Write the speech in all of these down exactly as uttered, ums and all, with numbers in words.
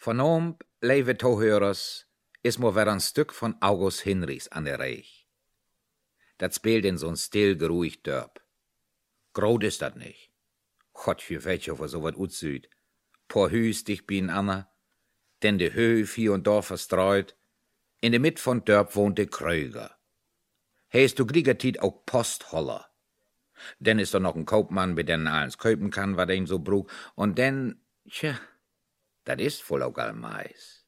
Vernomen, lieve toehörers, is mo weer een stuk van August Hinrichs an der Reich. Dat speelt in so'n still, geruhig Dörp. Groot is dat nicht. Gott, für welche wo so wat utsüd. Paar Hüs dicht bien Anna, denn de Höf hier und da verstreut. In de Mitte von Dörp wohnt de Kröger. He ist du gligertit auch Postholler. Denn ist da noch ein Kaupmann, mit den alles kaufen kann, wat ihm so brug. Und denn, tja, dat ist voll auch all Mais.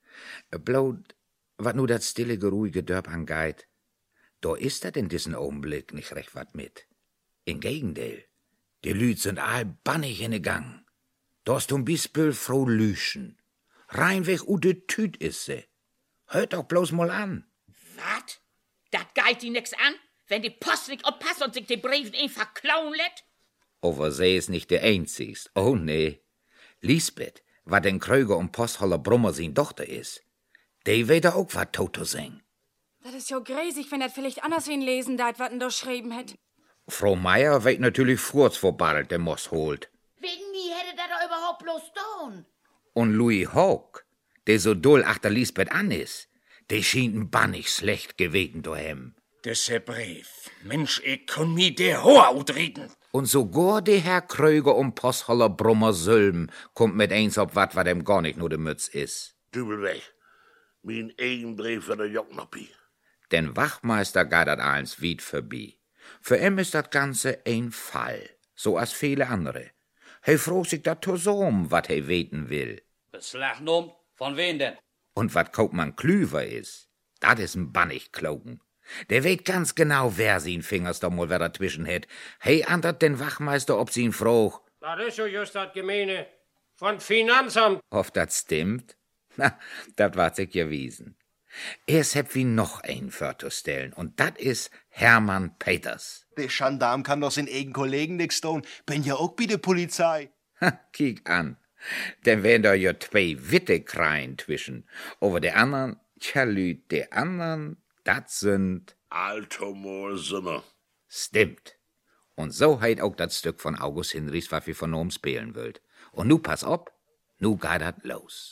Bloot, wat nu dat stille, geruhige Dörp angeit, da ist dat in diesen Augenblick nicht recht wat mit. Im Gegenteil, die Lüd sind all bannig in de Gang. Da ist um Bispel froh lüschen. Reinweg u de Tüt is se. Hört doch bloß mal an. Wat? Dat geit die nix an, wenn die Post nicht oppasst und sich die Briefen einfach klauen lässt? Aber sie ist nicht der einzigste. Oh nee. Lisbeth, wat den Kröger und Postholler Brummer sin Tochter is, die weet auch wat Toto sing. Das ist ja gräsig, wenn er vielleicht anders hinlesen dat, wat er da schreiben hätt. Frau Meier weet natürlich furz, wo bald der Moss holt. Wegen wie hätte der da überhaupt bloß tun? Und Louis Hawk, der so doll achter Lisbeth an is, der schien n bannig schlecht geweten daheim. Das Brief. Mensch, ich kann mi der Hoa utreden. Und sogar der Herr Kröger und Postholler Brummer Sölm kommt mit eins ob wat, wat dem gar nicht nur de Mütz is. Dübel weg. Mein eigen Brief für der Jocknoppi. Den Wachmeister geht dat eins weit vorbei. Für ihm ist dat Ganze ein Fall, so als viele andere. He fragt sich dat zusammen, wat he weten will. Beslag nom, von wen denn? Und wat Kaupmann Klüver is, dat is n bannig Klogen. Der weet ganz genau, wer sin Fingers da mal wer dazwischen hätt. He antert den Wachmeister, ob sie ihn frog. Das ist so just dat Gemeine. Von Finanzamt. Ob dat stimmt? Na, dat wat sich gewiesen. Erst heb wie noch ein vorzustellen, und dat is Hermann Peters. Der Gendarm kann doch sin eigen Kollegen nix tun. Bin ja auch bei der Polizei. Ha, kiek an. Denn wären da ja zwei Witte kreien zwischen. Aber der andern, tja Lüd, der andern, dat sind... Altomol-Simmer. Stimmt. Und so heit auch dat Stück von August Hinrichs, was wir von oben spielen wollt. Und nu pass op, nu geht dat los.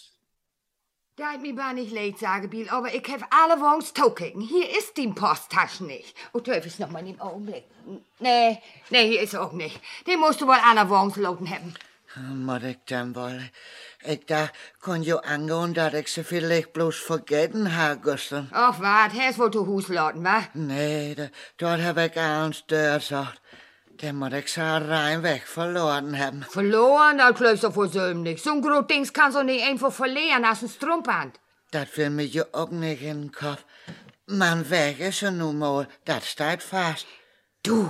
Deit mir bar nicht leid, sage Biel, aber ich hab alle Wons tokicken. Hier ist die Posttasche nicht. Oh, darf ich noch mal in den Augenblick? Nee, nee, hier ist auch nicht. Den musst du wohl alle Wons loten haben. Moet ik dan wel? Ik dacht, kon je angehen, dat ik ze vielleicht bloß vergeten ha, Gusten. Ach, wat, hast wohl zu Hus loten, wa? Nee, da, dort heb ik ans deur gesagt. Den moet ik zo rein weg verloren hebben. Verloren? Dat klöst doch wohl Sölm nicht. So'n groot Dings kannst du nicht einfach verlieren als ein Strumpfband. Dat will mir je ook nicht in den Kopf. Man weg is er nu mal, dat staat vast. Du,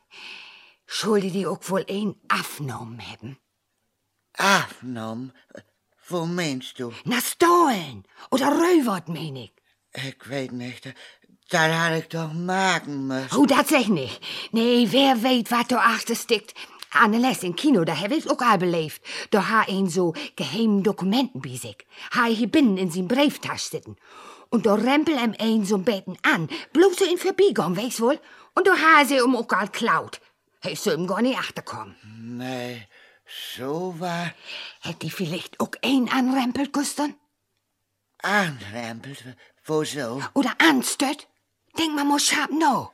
schulde die ook wohl een afgenommen hebben. Afgenommen? Wo meinst du? Na, stohlen oder räubert, mein ich. Ich weet nicht. Dat had ik toch maken müssen. Oh, dat zeg nicht. Nee, wer weet wat er achter stikt. Anne les in Kino, da heb ik ook al beleefd. Da ha een so geheime Dokumenten bij zich. Ha hier binnen in zijn brieftasche zitten. Und da rempel hem een zo'n beten an. Bloß so in Verbiegung, weißt wohl. Und da ha sie um ook al klaut. Hij soll ihm gar nicht achterkommen. Nee, so war... Hätt die vielleicht ook een anrempelt, Gusten? Anrempelt? Wo so? Oder anstött? Denk mal, muss scharf no.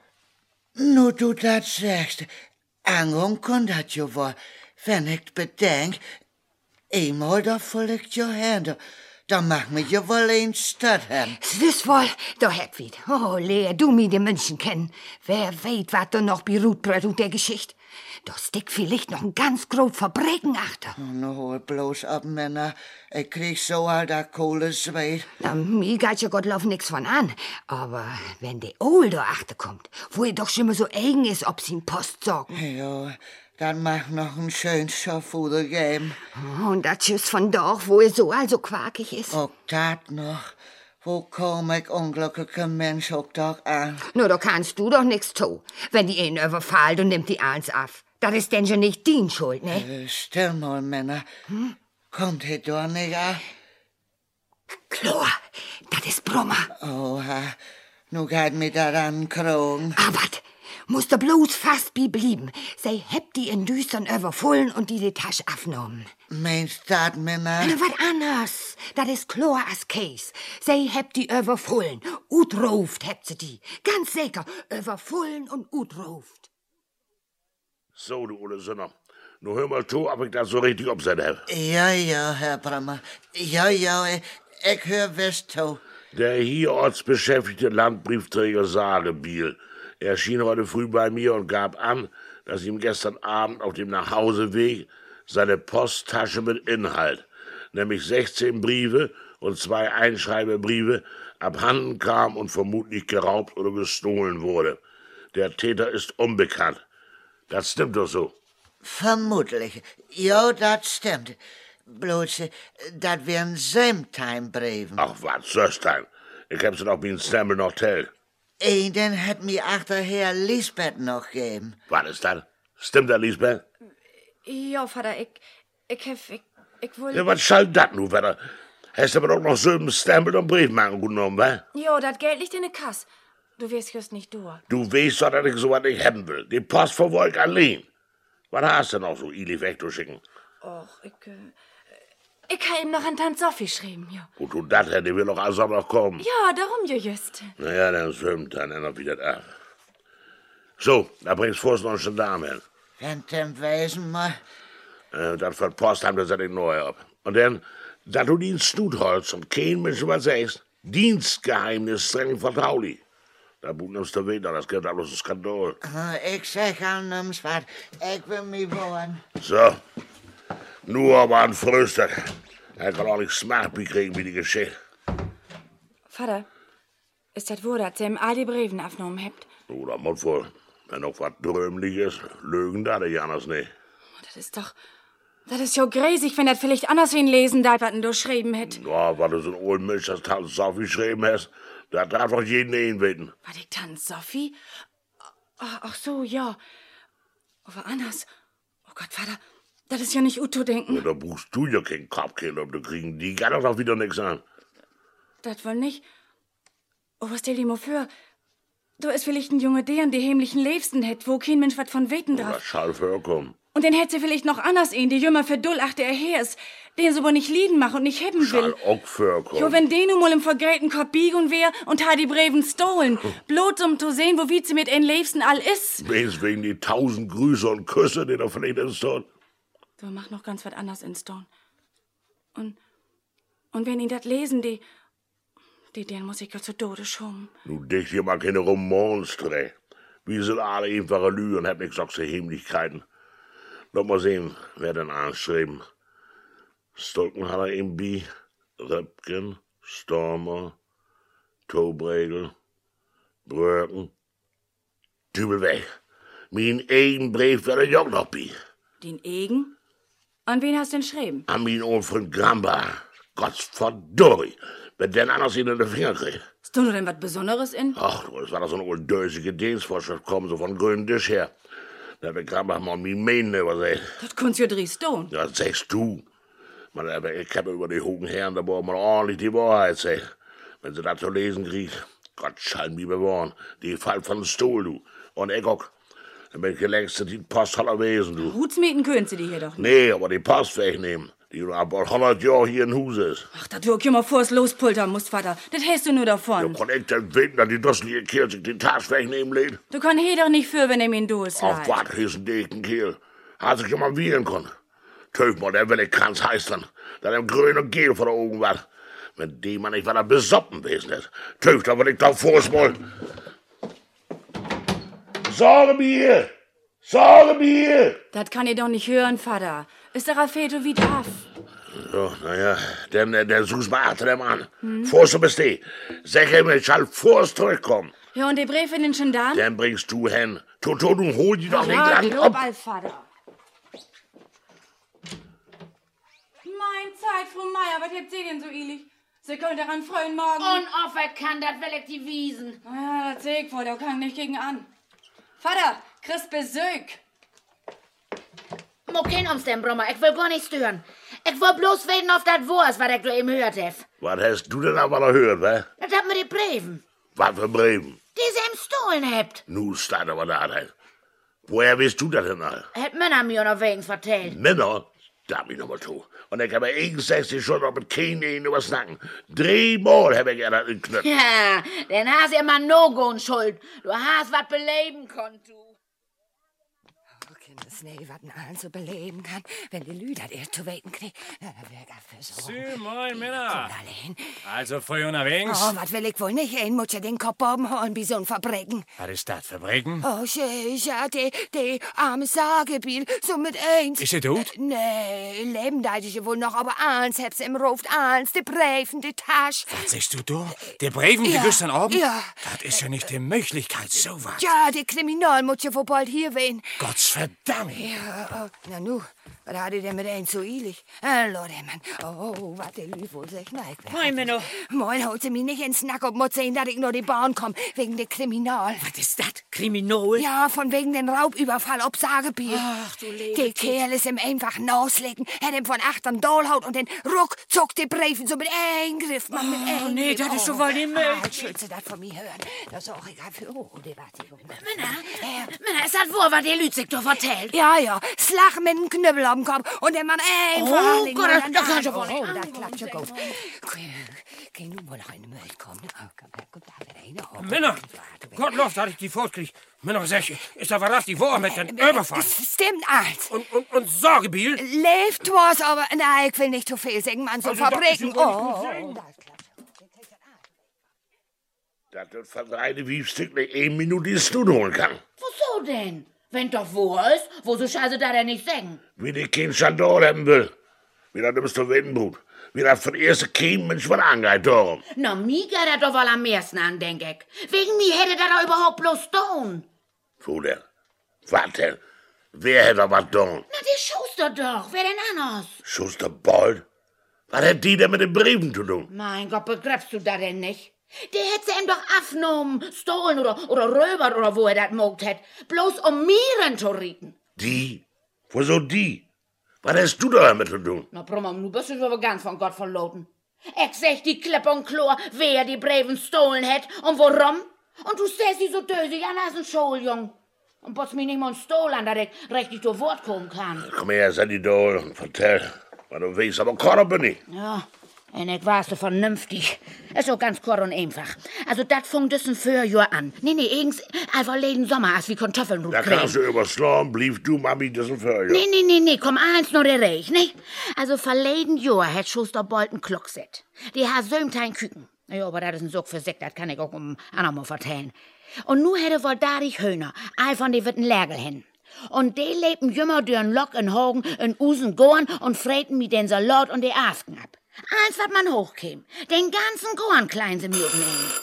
Nu du dat sagst, Angung kon dat jo wohl, wenn ich bedenk, eenmaal da voll ich jo Hände, da mach mich jo wohl een Stadt haben. Das wohl, da hätt wit. Oh, leer du mi de München kennen. Wer weet, wat da noch beruht bröt und der Geschicht. Da steckt vielleicht noch ein ganz grob Verbrechen achter. Nu hol bloß ab, Männer. Ich krieg so all da Kohlesweet. Na, mir geht ja Gottlauf nix von an. Aber wenn der Ohl da achter kommt, wo er doch schon mal so eigen ist, ob sie in Post sorgen. Ja, dann mach noch ein schönes Schaffuder geben. Und das just von doch, wo er so also quakig ist. Auch dat noch. Wo komm ich unglücklicher Mensch auch doch an? Nur da kannst du doch nix tun, wenn die ihn überfallt und nimmt die eins ab. Das ist denn schon nicht din Schuld, ne? Äh, still mal, Männer. Hm? Kommt he doch nicht an? Chlor, das ist Brummer. Oha, nu geht mir da an Krogen. Ah, wat? Musst du bloß fast bi blieben. Sei hebt die in düstern überfüllen und die die Tasche abnommen. Meinst dat, Männer? Na, wat anders. dat is klar as Käs. Sie hebt die überfüllen. Utruft hebt sie die. Ganz sicher, überfüllen und utruft. So, du ole Sünner. Nu hör mal zu, ob ich das so richtig umsetzen hab. Ja, ja, Herr Brammer. Ja, ja, ich, ich hör was zu. Der hier ortsbeschäftigte Landbriefträger Saalebiel erschien heute früh bei mir und gab an, dass ihm gestern Abend auf dem Nachhauseweg seine Posttasche mit Inhalt, nämlich sechzehn Briefe und zwei Einschreibebriefe, abhanden kam und vermutlich geraubt oder gestohlen wurde. Der Täter ist unbekannt. Das stimmt doch so. Vermutlich. Ja, das stimmt. Bloß, das wären Sämtime-Briefen. Ach, was, Söstein? Ich hab sie doch wie ein Stempel noch tellt. Einen hat mir achterher Lisbeth noch gegeben. Was ist das? Stimmt das, Lisbeth? Ja, Vater, ich, ich hef, ich, ich will... Ja, was schall dat nu, Vater? Hast du aber doch noch so einen Stempel und Briefmarken genommen, wa? Jo, das Geld liegt in der Kasse. Du wirst just nicht durch. Du weißt doch, dass ich sowas nicht haben will. Die Post verfolgt allein. Was hast du noch so eilig wegzuschicken? Och, ich, äh, ich habe ihm noch an Tante Sophie geschrieben, ja. Und du das hätte, will doch also noch kommen. Ja, darum, ja, just. Na ja, dann schwimmt dann noch wieder ab. So, da bringst du vor's noch einen Gendarm hin. Wenn dem Wesen mal... Äh, das für die Post haben, das setz ich neu ab. Und dann, da du Dienst tut holst und kein Mensch was sagst, Dienstgeheimnis streng vertraulich. Da bucht uns der Wetter, das geht alles ein Skandal. Ich sag an was, ich will mich wohnen. So, nur aber ein Frühstück. Er kann auch nicht Smartby kriegen wie die Geschichte. Vater, ist das wohl, dass ihr ihm all die Briefen aufgenommen habt? Du, das muss wohl. Wenn noch was Drömliches, lügen da die anders nicht. Das ist doch... Das ist ja gräsig, wenn das vielleicht anders wen lesen darf, was du geschrieben hätt. Ja, weil du so ein alten Mensch, das Tante Sophie geschrieben hast, da darf doch jeden einen wissen. War die Tante Sophie? Ach, ach so, ja. Aber anders. Oh Gott, Vater, das ist ja nicht gut zu denken. Ja, da brauchst du ja keinen Kopfkind, um zu kriegen. Die kann doch wieder nichts an. Das wohl nicht. Oh, was stell dir mal vor? Du ist vielleicht ein Junge, der an die heimlichen Liebsten hätt, wo kein Mensch was von weten Ja, darf. das schall vorkommen. Und den hätt sie vielleicht noch anders ihn, die Jümmer für dull achte er her ist, den sie aber nicht lieden machen und nicht hebben Schall will. auch vorkommen. Jo, wenn den nun mal im vergräten Korb biegen wär und ha die Breven stohlen, bloß um zu sehen, wo wie sie mit ihren Liebsten all is. Wenigstens wegen die tausend Grüße und Küsse, die da vielleicht ist dort. Du mach noch ganz was anders in Stone. Und, und wenn ihn dat lesen, die, die, den muss ich ja zu Tode schummen. Du dich hier mal keine Romonstre. Wir sind alle einfache Lüge und hab nix auch so Heimlichkeiten. Lass mal sehen, wer denn anschreiben. Stolken hat er ihm bi, Röpken, Stormer, Tobregel, Bröken. Dübel weg. Mein eigen Brief wär ich auch noch bi. Den Egen? An wen hast du denn geschrieben? An mein old Freund Gramba. Gottverdurri. Wenn der anders ihn in den Finger kriegt. Ist du nur denn was Besonderes in? Ach, das war doch so eine old dösige Dienstvorschrift kommen, so von grünen Tisch her. Da hat der Gramba mal mein Mähen übersehen. Das kunst ja drei Stone. Ja, das sagst du. Man, aber ich hab über die hohen Herren, da braucht man ordentlich die Wahrheit sagen. Wenn sie das zu lesen kriegt, Gott schall mich bewahren. Die fällt von dem Stuhl, du. Und ich auch. Dann bin ich längst die Post aller Wesen, du. Hutsmieten können sie die hier doch nicht. Nee, aber die Post wegnehmen, die nur ab hundert Jahren hier in Hus ist. Ach, das wirkt immer vor, es lospultern musst, Vater. Das hast du nur Ja, davon. kann ich denn wissen, dass die dusselige Kerl sich den Tag wegnehmen lädt? Du kann he doch nicht für, wenn er ihn durchs Auf was ist ein dicken Kerl? Hat sich immer wehren können. Töf mal, der will ich Kranz heißt dann, dass er grün und gel vor der Augen war. Wenn die man nicht weiter besoppen gewesen ist. Töf, da will ich doch vorschmollen. Sorge mir! Sorge mir! Das kann ich doch nicht hören, Vater. Ist der Raffaello wie darf? So, naja, dann, äh, dann such's mal achter dem an. Hm? Vorst du bist die. Sag ihm, ich soll vorst zurückkommen. Ja, und die Briefe in den Gendarm? Dann bringst du hin. Toto, du hol die doch Ja, nicht gleich ab. global, Vater. Mein Zeit, Frau Meier, was habt ihr denn so eilig? Sie können daran freuen morgen. Unaufmerkannt, das will ich die Wiesen. Ja, das seh ich wohl, da kann ich nicht gegen an. Vater, Chris Besuch. Mo kein Umständ, Brummer, ich will gar nichts stören. Ich will bloß weten, auf das Wurst, was ich du eben hört hab. Was hast du denn aber noch gehört, wa? Das hat mir die Briefen, Was für Briefen? die sie im Stohlen habt. Nu, statt aber da halt. Woher weißt du das denn all? Hat Männer mir unterwegs vertellt. Männer? Da hab ich noch mal zu. Und ich habe einundsechzig schon noch mit keinem einen übers Nacken. Dreimal habe ich er das geknüpft. Ja, dann hast ja mal no schuld. Du hast was beleben konnt, du. Nee, was man allen so beleben kann, wenn die Lüder das erst zu weten kriegt. Na, da wär gar für so. Sü, moin, Männer. Allein. Also, früh unterwegs? Oh, was will ich wohl nicht? Ein muss ja den Kopf oben holen, wie so ein Verbrechen. Was ist das, Verbrechen? Oh, ja, die, die arme Sagebiel, so mit eins. Ist er tot? Nee, leben da ich wohl noch, aber eins hab's im Ruft, eins, die Briefen, die Tasche. Was sagst du da? Der Briefen, die Ja, gestern Abend? ja. Das ist ja nicht die Möglichkeit, sowas. Ja, die Kriminal muss ja wohl bald hier wehen. Gottverdammt. Ja, oh, na nu, was hat ihr denn mit eins so eilig? Ah, Leute, Mann, oh, was der Lü wohl sich neigt. Moin, Menno. Moin, haut sie mich nicht ins Nack und muss sehen, dass ich nur die Bahn komm, wegen der Kriminal. Was ist das? Kriminal? Ja, von wegen den Raubüberfall ob Sagebiel. Ach, du Lebe. Der Kerl ist ihm einfach nauslegen, hat ihm von achtern Dollhaut und den ruckzuck die Briefen so mit Eingriff, man, mit Eingriff. Oh, nee, das ist schon wohl nicht möglich. Ah, schön, sie das von mir hören. Das ist auch egal für, oh, die warte. Männer, Männer, ist das wohl, was der Lützig doch vertellt? Ja, ja, Slach mit dem Knüppel am Kopf und der Mann einfach... Oh Gott, das- das kann schon wohl Oh, nicht das klappt schon gut. Geh nun mal noch in die Milch kommen. Oh, komm, komm, da wieder hin. Oh, Männer, Gottlob, dass ich die Furt krieg. Männer, sag ich, ist aber das die Woche mit den Überfall? Stimmt alles. Und, und, und Sorgebiel? Lebt was, aber nein, ich will nicht zu viel sagen, man, so Also, das Fabriken. ist ja wohl Oh, nicht oh, gut Dass das verdreite Wiefstück nicht eine Minute in die Stunde holen kann. Wieso denn? Wenn doch wo ist, wo so scheiße da denn nicht sagen? Wie die kein Schandor haben will. Wie das nimmst du Wittenbrut. Wie das von erste kein Mensch von angeht, darum. Na, mir geht das doch wohl am meisten an, denk ich. Wegen mir hätte das doch überhaupt bloß tun. Bruder, warte. Wer hätte was tun? Na, der Schuster doch. Wer denn anders? Schuster Bold? Was hat die denn mit den Briefen zu tun? Mein Gott, begreifst du das denn nicht? Der hätte sie ihm doch abgenommen, stohlen oder, oder röbert oder wo er das mogt hätt. Bloß um Mieren zu rieten. Die? Wieso die? Was hast du da damit zu tun? Na, Brummer, nu bist du aber ganz von Gott verloten. Ich sag die Klipp und Chlor, wer die Briefen stohlen hätt und warum. Und du stehst die so dösig an als ein Schuljung. Und bots mich nicht mal ein Stohl an, dass ich richtig zu Wort kommen kann. Komm her, Sandy Dole, und vertell, was du weißt, aber Korre bin ich. Ja, und ich war's so vernünftig. Ist so ganz kurz und einfach. Also, dat fing dessen Fürjahr an. Nee, nee, eigens einfach jeden Sommer, als wie Kartoffeln Da kannst du überschlagen, blieb du, Mami, das ist für Nee, nee, nee, nee, komm, eins nur der Reich, ne? Also, verleden Jahr hat Schuster Bolt einen Klock set. Die hat sömtein Küken. Ja, aber das ist ein Sock für Sekt, das kann ich auch um andermal vertellen. Und nu hätte wohl da die Höhner, all von die witten Lärgel hin. Und die lebten jümmer dürn Lock in Hogen in Usen gorn und freten mit den Salat und die Aften ab. Eins, wat man hochkäm. Den ganzen Gorn klein sie mir nehmen.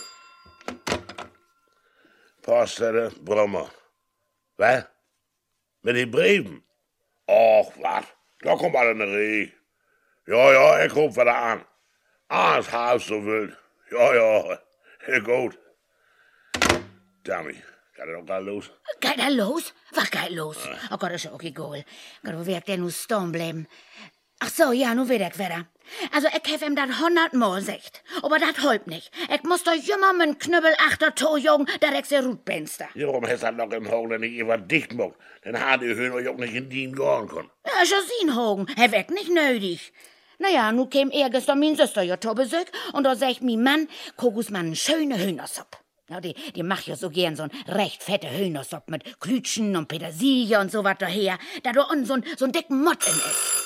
Posterte, Brummer. Was? Mit den Briefen? Och, wat? Da kommt alle ne Reh. Ja, ja, ich ruf wieder an. Ah, es halb so wild. Ja, ja, ja, gut. Dummy, geht er doch gar los? Geht er los? Was geht los? Oh Gott, ist ja auch egal. Gott, wo wird der nu stehen bleiben? Ach so, ja, nu wird ich wieder. Also, ich hab ihm dat hundertmal gesagt. Aber dat holp nicht. Ich muss doch jümmer mit Knüppel achter Tojogen, da ich se Rutbenster. Warum hast du noch im Hogen, nicht immer dicht gemacht? Dann hat die Höhner auch nicht in den gehen können. Ja, schon sin Hogen. Hab ich nicht nötig. Naja, nu käm er gestern min Süster ja zu Besuch und da sagt mi Mann, Kogus man schöne Hühnersuppe. Ja, die, die macht ja so gern so n recht fette Hühnersuppe mit Klütschen und Petersilie und so wat daher, da du unten so'n so dicken Mott in ist.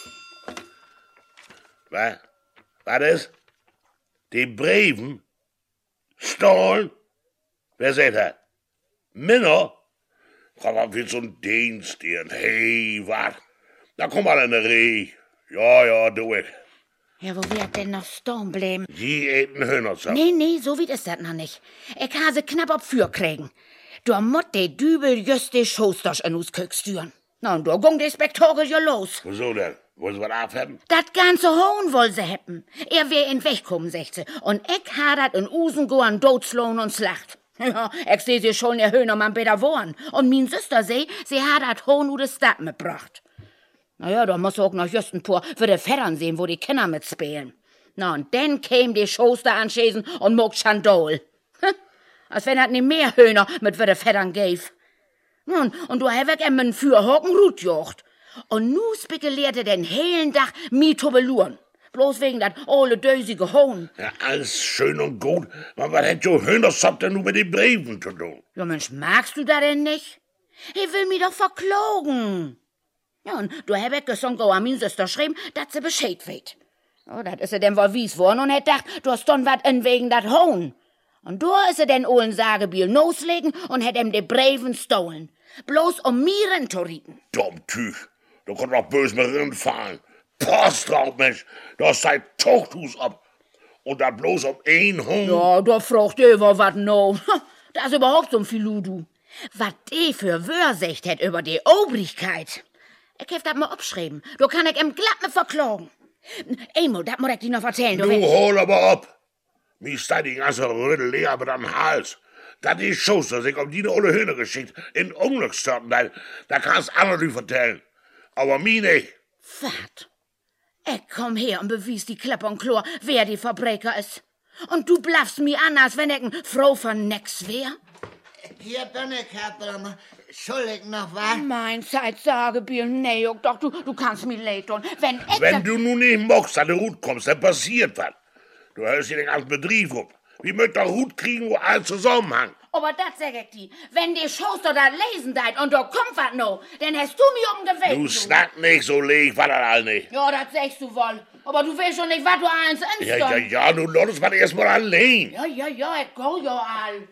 Was? Was ist? Die Briefen? Stollen? Wer sagt das? Männer? Was für so ein Dienst hier? Hey, was? Da komm mal in der Reh. Ja, ja, du ich. Ja, wo wird denn noch stehen bleiben? Die eten Hühnersuppe. Nee, nee, so weit ist das noch nicht. Ich ha sie knapp ob für kriegen. Du mott de Dübel just de Schosters in us Kök stüren. Na, und da gung de Spektakel ja los. Wieso denn? Wollen sie was abheben? Dat ganze Hohn woll se heppen. Er wär in Weg kommen, sagt sie. Und ich ha dat in Usen goan dotslohn und slacht. Ja, ich seh sie schon, ihr Höhnermann beter wohren. Und min Süster seh, sie ha dat Hohn u de Stadt mitbracht. Naja, da muss auch noch just ein paar für de Vettern sehen, wo die Kinder mitspielen. Na, und dann käm die Schoster anschäsen und mogt Schandol. Als wenn dat nie mehr Höhner mit für de Vettern gäf. Nun, und du hab ich em für Hocken Rut jocht. Und nu spekuliert er den helen Tag mi Tobeluren. Bloß wegen dat ole dösige Hohn. Ja, alles schön und gut, aber was hätt jo Hühnersopp denn nu mit den Briefen zu tun? Ja, Mensch, magst du da denn nicht? Ich will mi doch verklogen. Ja, und du hab ich gestern go an min Süster schreiben, dat sie Bescheid weht. Oh, dat is er denn wohl wies worden und hätt dacht, du hast dann wat in wegen dat Hohn. Und du is er denn ohlen Sagebiel loslegen und hätt ihm de Briefen stohlen. Bloß um mi rentoriten. Dumm Tüch, du konnt doch bös mit rinfallen. Post drauf, Mensch, du hast dein Tuchthus ab. Und dann bloß um ein Hund. Ja, da fragt ihr über wat no. Das ist überhaupt so viel Ludu. Wat die für Wörsicht hätt über die Obrigkeit. Ich hab dat mal abschreiben. Du kann ich im glatt mit verklagen. Emo, dat muss ich dir noch erzählen. Du, du hol aber ab. Mir steht die ganze Rödel leer mit am Hals. Dat die Schuster sich um die olle Hühner geschickt, in Unglückstörten, da, da kannst andere vertellen. Aber mir nicht. Wat? Ich komm her und bewies die Klappe und Chlor, wer die Verbrecher ist. Und du blaffst mir an, als wenn ich ein Frau von nix wär? Hier bin ich, Herr Brummer. Soll ich noch was? Mein Zeit, sage Bill, nee, doch, du, du kannst mir leid tun. Wenn ich... Wenn du nun nicht magst, an den Hut kommst, dann passiert was. Du hörst dir den ganzen Betrieb ab. Wie möcht der Hut kriegen, wo alles zusammenhängt? Aber das sag ich dir. Wenn die Schuster da lesen deit und da kommt was noch, dann hast du mir um gewählt. Du snack nicht so leg, was das all nicht. Ja, das sagst du wohl. Aber du weißt schon nicht, was du eins inst. Ja, ja, ja, du lass mal erst mal allein. Ja, ja, ja, ich go ja all.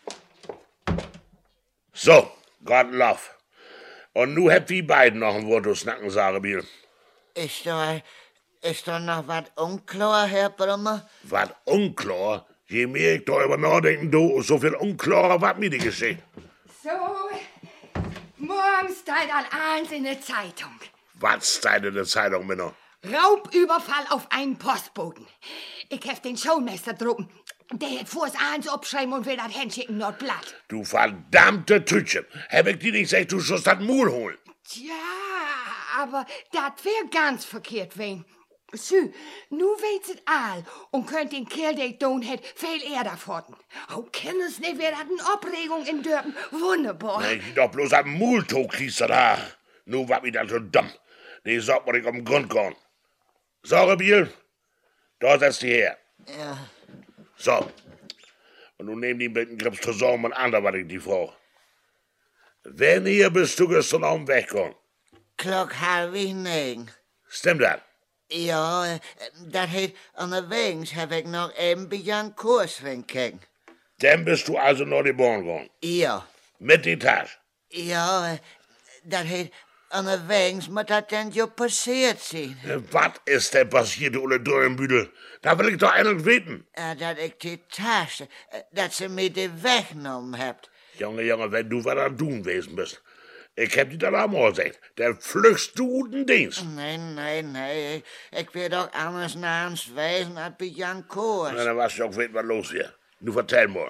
So, Gott lauf. Und nu habt ihr beiden noch ein Wort zu snacken, Sarebiel. Ist da, ist da noch was unklar, Herr Brummer? Was unklar? Je mehr ich darüber nachdenken, du, so viel unklarer was mir die geschieht. So, morgens steht an eins in der Zeitung. Was steht in der Zeitung, Männer? Raubüberfall auf einen Postboten. Ich hef den Schulmeister drucken. Der hat vor's eins abschreiben und will das hinschicken, not Blatt. Du verdammte Tütche. Hab ich dir nicht gesagt, du sollst das Mul holen? Tja, aber das wär ganz verkehrt, wen. Sü, nu weht's et all und könnt den Kerl, der tun hätt, viel eher davon. Oh, kenn es nicht, wer hat eine Aufregung in Dörpen. Wunderbar. Nee, ich doch bloß am Multo kriegst du da. Nu war mir dann so dumm. Die sagt man nicht um den Grund gehen. Saurebiel, da setzt die her. Ja. So. Und nun nehmen die mit dem Grips zusammen und anderweitig die Frau. Wenn hier bist du gestern auf dem Weg gekommen? Klock halb negen. Stimmt das? Ja, dat heet onderwegs heb ik nog even bij Jan Koersring gekeken. Dann bist du also noch geboren geworden? Ja. Mit die Tasche? Ja, dat heet onderwegs moet dat denn jo passiert zijn. Was ist denn passiert, du Ole Drömbüdel? Da will ich doch eindelijk weten. Ja, dat ik die Tasche, dat ze me die weggenommen hebt. Junge, Junge, wenn du was am Tun gewesen bist. Ich hab dir das auch mal gesagt. Der flüchst du den Dienst. Nee, nee, nee. Ik, ik wil doch anders naar ons wezen als bij Jan Koers. Na, dann weißt du auch, was los hier. Nu vertel mal.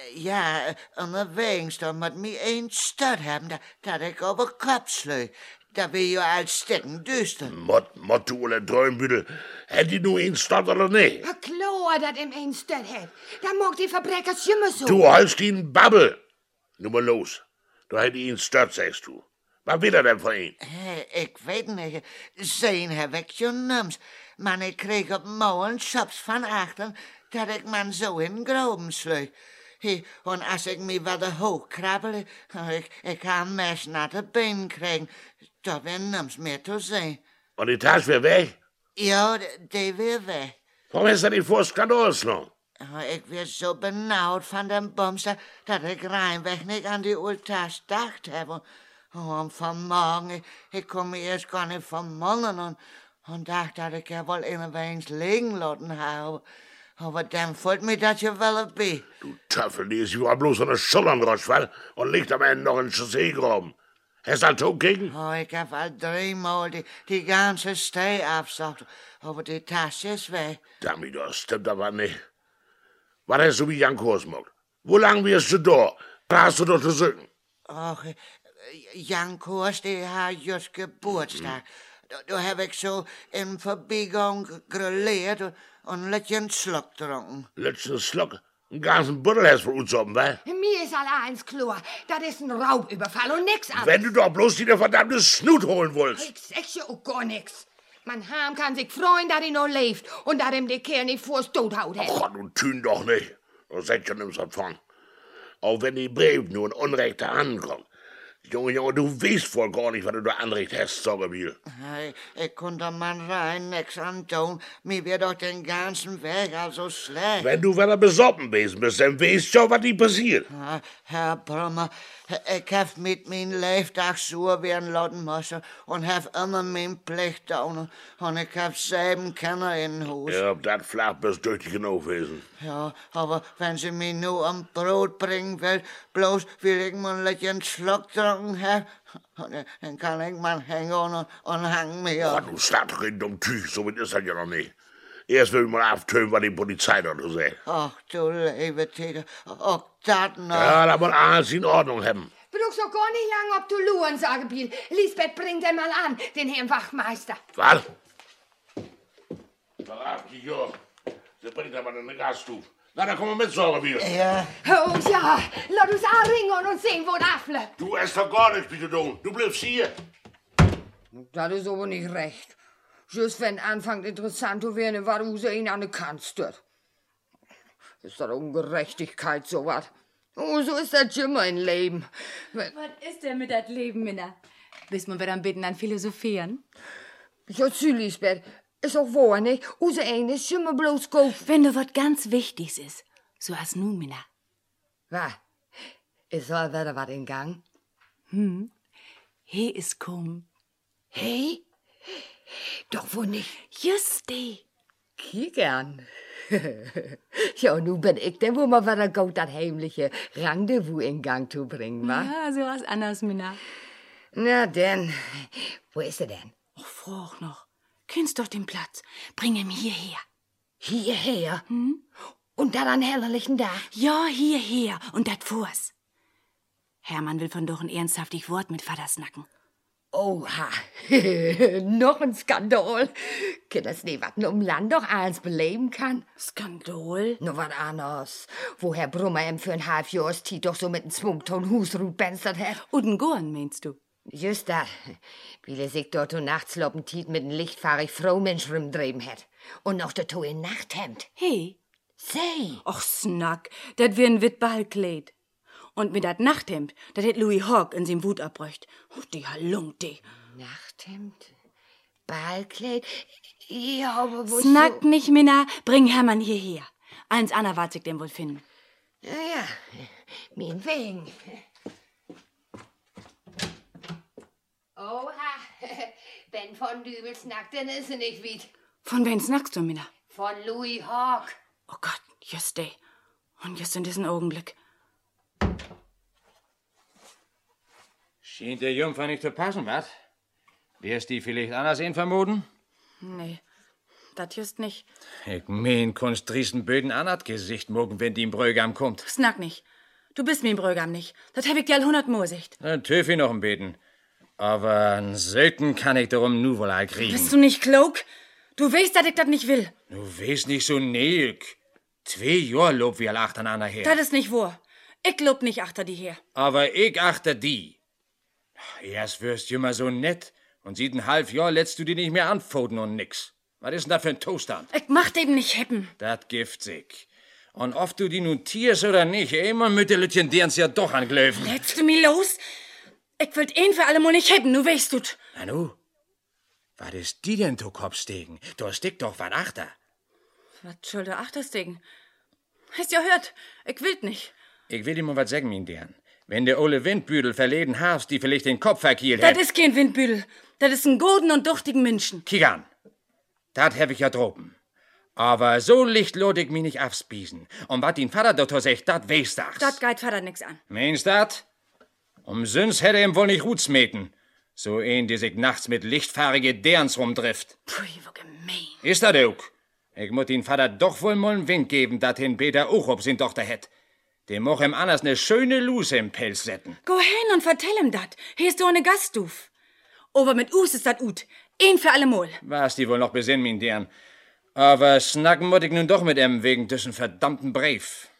Ja, onderwegs dan moet me een stad hebben dat, dat ik over kop sleu. Dat wil je als stikken duister. Mot, mot, du Ole Drömbüdel. Hätt die nu een stad oder nicht? Ja, klar, dat im een stad het. Da mag die Verbrecher immer so. Du holst ihn Babbel. Nu mal los. Du hätt ihn stört, sagst du. Was will er denn von ihm? Hey, ik weet niet. Zijn heb ik je nams. Maar ik kreeg op mouwen chops van achter dat ik man zo in groben sleu. Hey, en als ik me wat hoog krabbel, ik, ik ga een mes naar de been krijgen. Dat weer nams meer te zijn. Und die Tasche weer weg? Ja, die weer weg. Warum ist er nicht vor Skandals noch? Ik werd zo benauwd van den bomster dat ik reinweg niet aan die ultas dacht heb. Oh, en vanmorgen, ik, ik kon me eerst gar niet vermonnen en, en dacht dat ik er wel in weens liggen laten houden. Aber dann voelt me dat je wel een bij. Du Teufel, die ist überall bloß so eine Schulternrutschfall und liegt am Ende noch in den Chausseegraben. Hast du halt totgegen? Oh, ik heb al driemaal die, die ganze Stee afzocht, aber die Tasche ist weg. Damit, das stimmt aber nicht. Was hast du wie Jan Koers gemacht? Wo lang wirst du da? Da hast du doch zu suchen. Och, Jan Koers, die hat just Geburtstag. Da, da heb ik zo in Verbiegung grilleerd und let je een slok dronken. Letzten Schluck? Einen ganzen Buddel hast du uns oben, wa? Mir ist alle eins klar, das ist ein Raubüberfall und nix anderes. Wenn du doch bloß die verdammte Snut holen willst. Ich sag ja auch gar nix. Man Ham kann sich freuen, dass er noch lebt und dass ihm der Kerl nicht vors Tod haut. Ach, nun tun doch nicht. Da seid ihr nimm's davon. Auch wenn die Brief nur in unrechter Hand kommt. Junge, Junge, du weißt wohl gar nicht, was du da Anrecht hast, Soggebiel. Hey, ich konnte man rein, nix antun. Mir wär doch den ganzen Weg also schlecht. Wenn du wieder besoffen bist, dann weißt du, was dir passiert. Ja, Herr Brummer, ich hab mit mein Lebenstag sur werden lassen müssen und hab immer mein Pflicht tun. Und ich hab selben Kenner in Haus. Ja, ob das flach bist, dürfte genug gewesen. Ja, aber wenn sie mir nur am Brot bringen will, bloß will ich mal einen Schluck getrunken hab, dann kann ich mal hängen und, und hang mich Oh, ab. du Stadtkind um Tüch, so weit ist das ja noch nicht. Erst will ich mal auftönen, was die Polizei da so sagt. Ach du liebe Täter, auch das noch. Ja, da muss alles in Ordnung haben. Brauchst doch gar nicht lang ob du luren, sage Biel. Lisbeth, bring den mal an, den Herrn Wachtmeister. Was? Verrat die jo. Sie bringt aber eine Gasstuf. Na, dann kommen wir mit, Sorgebier. Ja. Oh ja, lass uns anringen und sehen, wo das bleibt. Du hast doch gar nichts, bitte, du. Du bleibst hier. Das ist aber nicht recht. Just wenn anfängt interessant zu werden, war du ihn an der Kant stört. Ist das Ungerechtigkeit, so was? Oh, so ist das immer im Leben. Was ist denn mit das Leben, Minna? Bis man wieder am Bitten an philosophieren? Ja, zu, Lisbeth. Ist auch wahr, nicht? Unser eine ist immer bloß gut. Wenn du was ganz Wichtiges ist, so als nun, Minna. Was? Ist da wieder was in Gang? Hm? He ist komm. Hey? Doch wo nicht? Just die. Kiek an. Ja, nun bin ich der, wo man wieder gut das heimliche Rendezvous in Gang zu bringen, wa? Ja, so was anderes, Minna. Na denn, wo ist er denn? Och, froh noch. Kennst doch den Platz. Bring ihn hierher. Hierher? Hm? Und dann an hellerlichen Tag? Ja, hierher. Und dat vors. Hermann will von doch ein ernsthaftig Wort mit Vaters nacken. Oha, noch ein Skandal. Kann das nicht was um Land doch alles beleben kann? Skandal? Nur was anderes. Wo Herr Brummer ihm für ein halb Jahr Tiet doch so mit einem Zwungton Husrut benstert hat. Und ein Gorn, meinst du? Just das. Wie er sich dort und nachts loppen Tiet mit einem lichtfahrig Fraumensch rumdreben hat. Und noch der Toe in Nachthemd. Hey. Sei. Och, Snack, dat wär ein Wittballkleid. Und mit dat Nachthemd, dat hätt Louis Hawk in seinem Wut abbräucht. Oh, die Halung, die. Nachthemd? Ballkleid? Ja, aber wo Snack so? nicht, Minna. Bring Hermann hierher. Eins Anna wat sich dem wohl finden. Ja, ja. Mein wegen. Oha. Wenn von Dübel snackt, dann ist er nicht weit. Von wen snackst du, Minna? Von Louis Hawk. Oh Gott, just die. Und just in diesem Augenblick. Schien der Jungfer nicht zu passen, was? Wirst die vielleicht anders ihn vermuten? Nee, dat just nicht. Ich mein, kunst Driesen Böden an hat Gesicht mogen, wenn die im Brögam kommt. Snack nicht. Du bist mir im Brögam nicht. Das hab ich dir all hundert Morsicht. Dann töf ich noch ein Beten. Aber n selten kann ich darum nu wohl all kriegen. Bist du nicht klug? Du weißt, dass ich das nicht will. Du weißt nicht so neig. Zwei Jahr lob wir all achteinander her. Das ist nicht wahr. Ich lob nicht achter die her. Aber ich achter die. Erst wirst du immer so nett und sieht ein halb Jahr lässt du die nicht mehr anpfoten und nix. Was ist denn das für ein Toaststand? Ich mach eben nicht heppen. Dat gift sich. Und ob du die nun tierst oder nicht, immer Mütterlütchen derens ja doch anglöfen. Lädst du mich los? Ich will ihn für alle Mal nicht heppen, du weißt du't. Na nu, was ist die denn, du Kopfstegen? Du stick doch was achter. Was soll der achterstegen? Hast ja hört, ich will't nicht. Ich will dir mal was sagen, mein Dern. Wenn der Ole Windbüdel verleden hast, die vielleicht den Kopf verkielt Das hat. ist kein Windbüdel. Das ist ein guten und duchtigen Menschen. Kick an. Dat hab ich ja droben. Aber so licht lot ich mich nicht abspießen. Und wat din Vater dort sagt, dat weißt das. Dat geht Vater nix an. Meinst dat? Umsonst hätte ihm wohl nicht Rutsmeten. So ein, der sich nachts mit lichtfahrige Derns rumtrifft. Pui, wo gemein. Ist dat auch? Ich muss din Vater doch wohl mal einen Wink geben, dat hin Peter auch ob sin Tochter hätt. Der moch ihm anders ne schöne Luse im Pelz setten. Go hin und vertell ihm dat. Hier ist du eine Gaststuf. Aber mit Us ist dat ut. Ein für alle Mal. Was die wohl noch besinnen, min Dern. Aber snacken muss ich nun doch mit em wegen dessen verdammten Brief.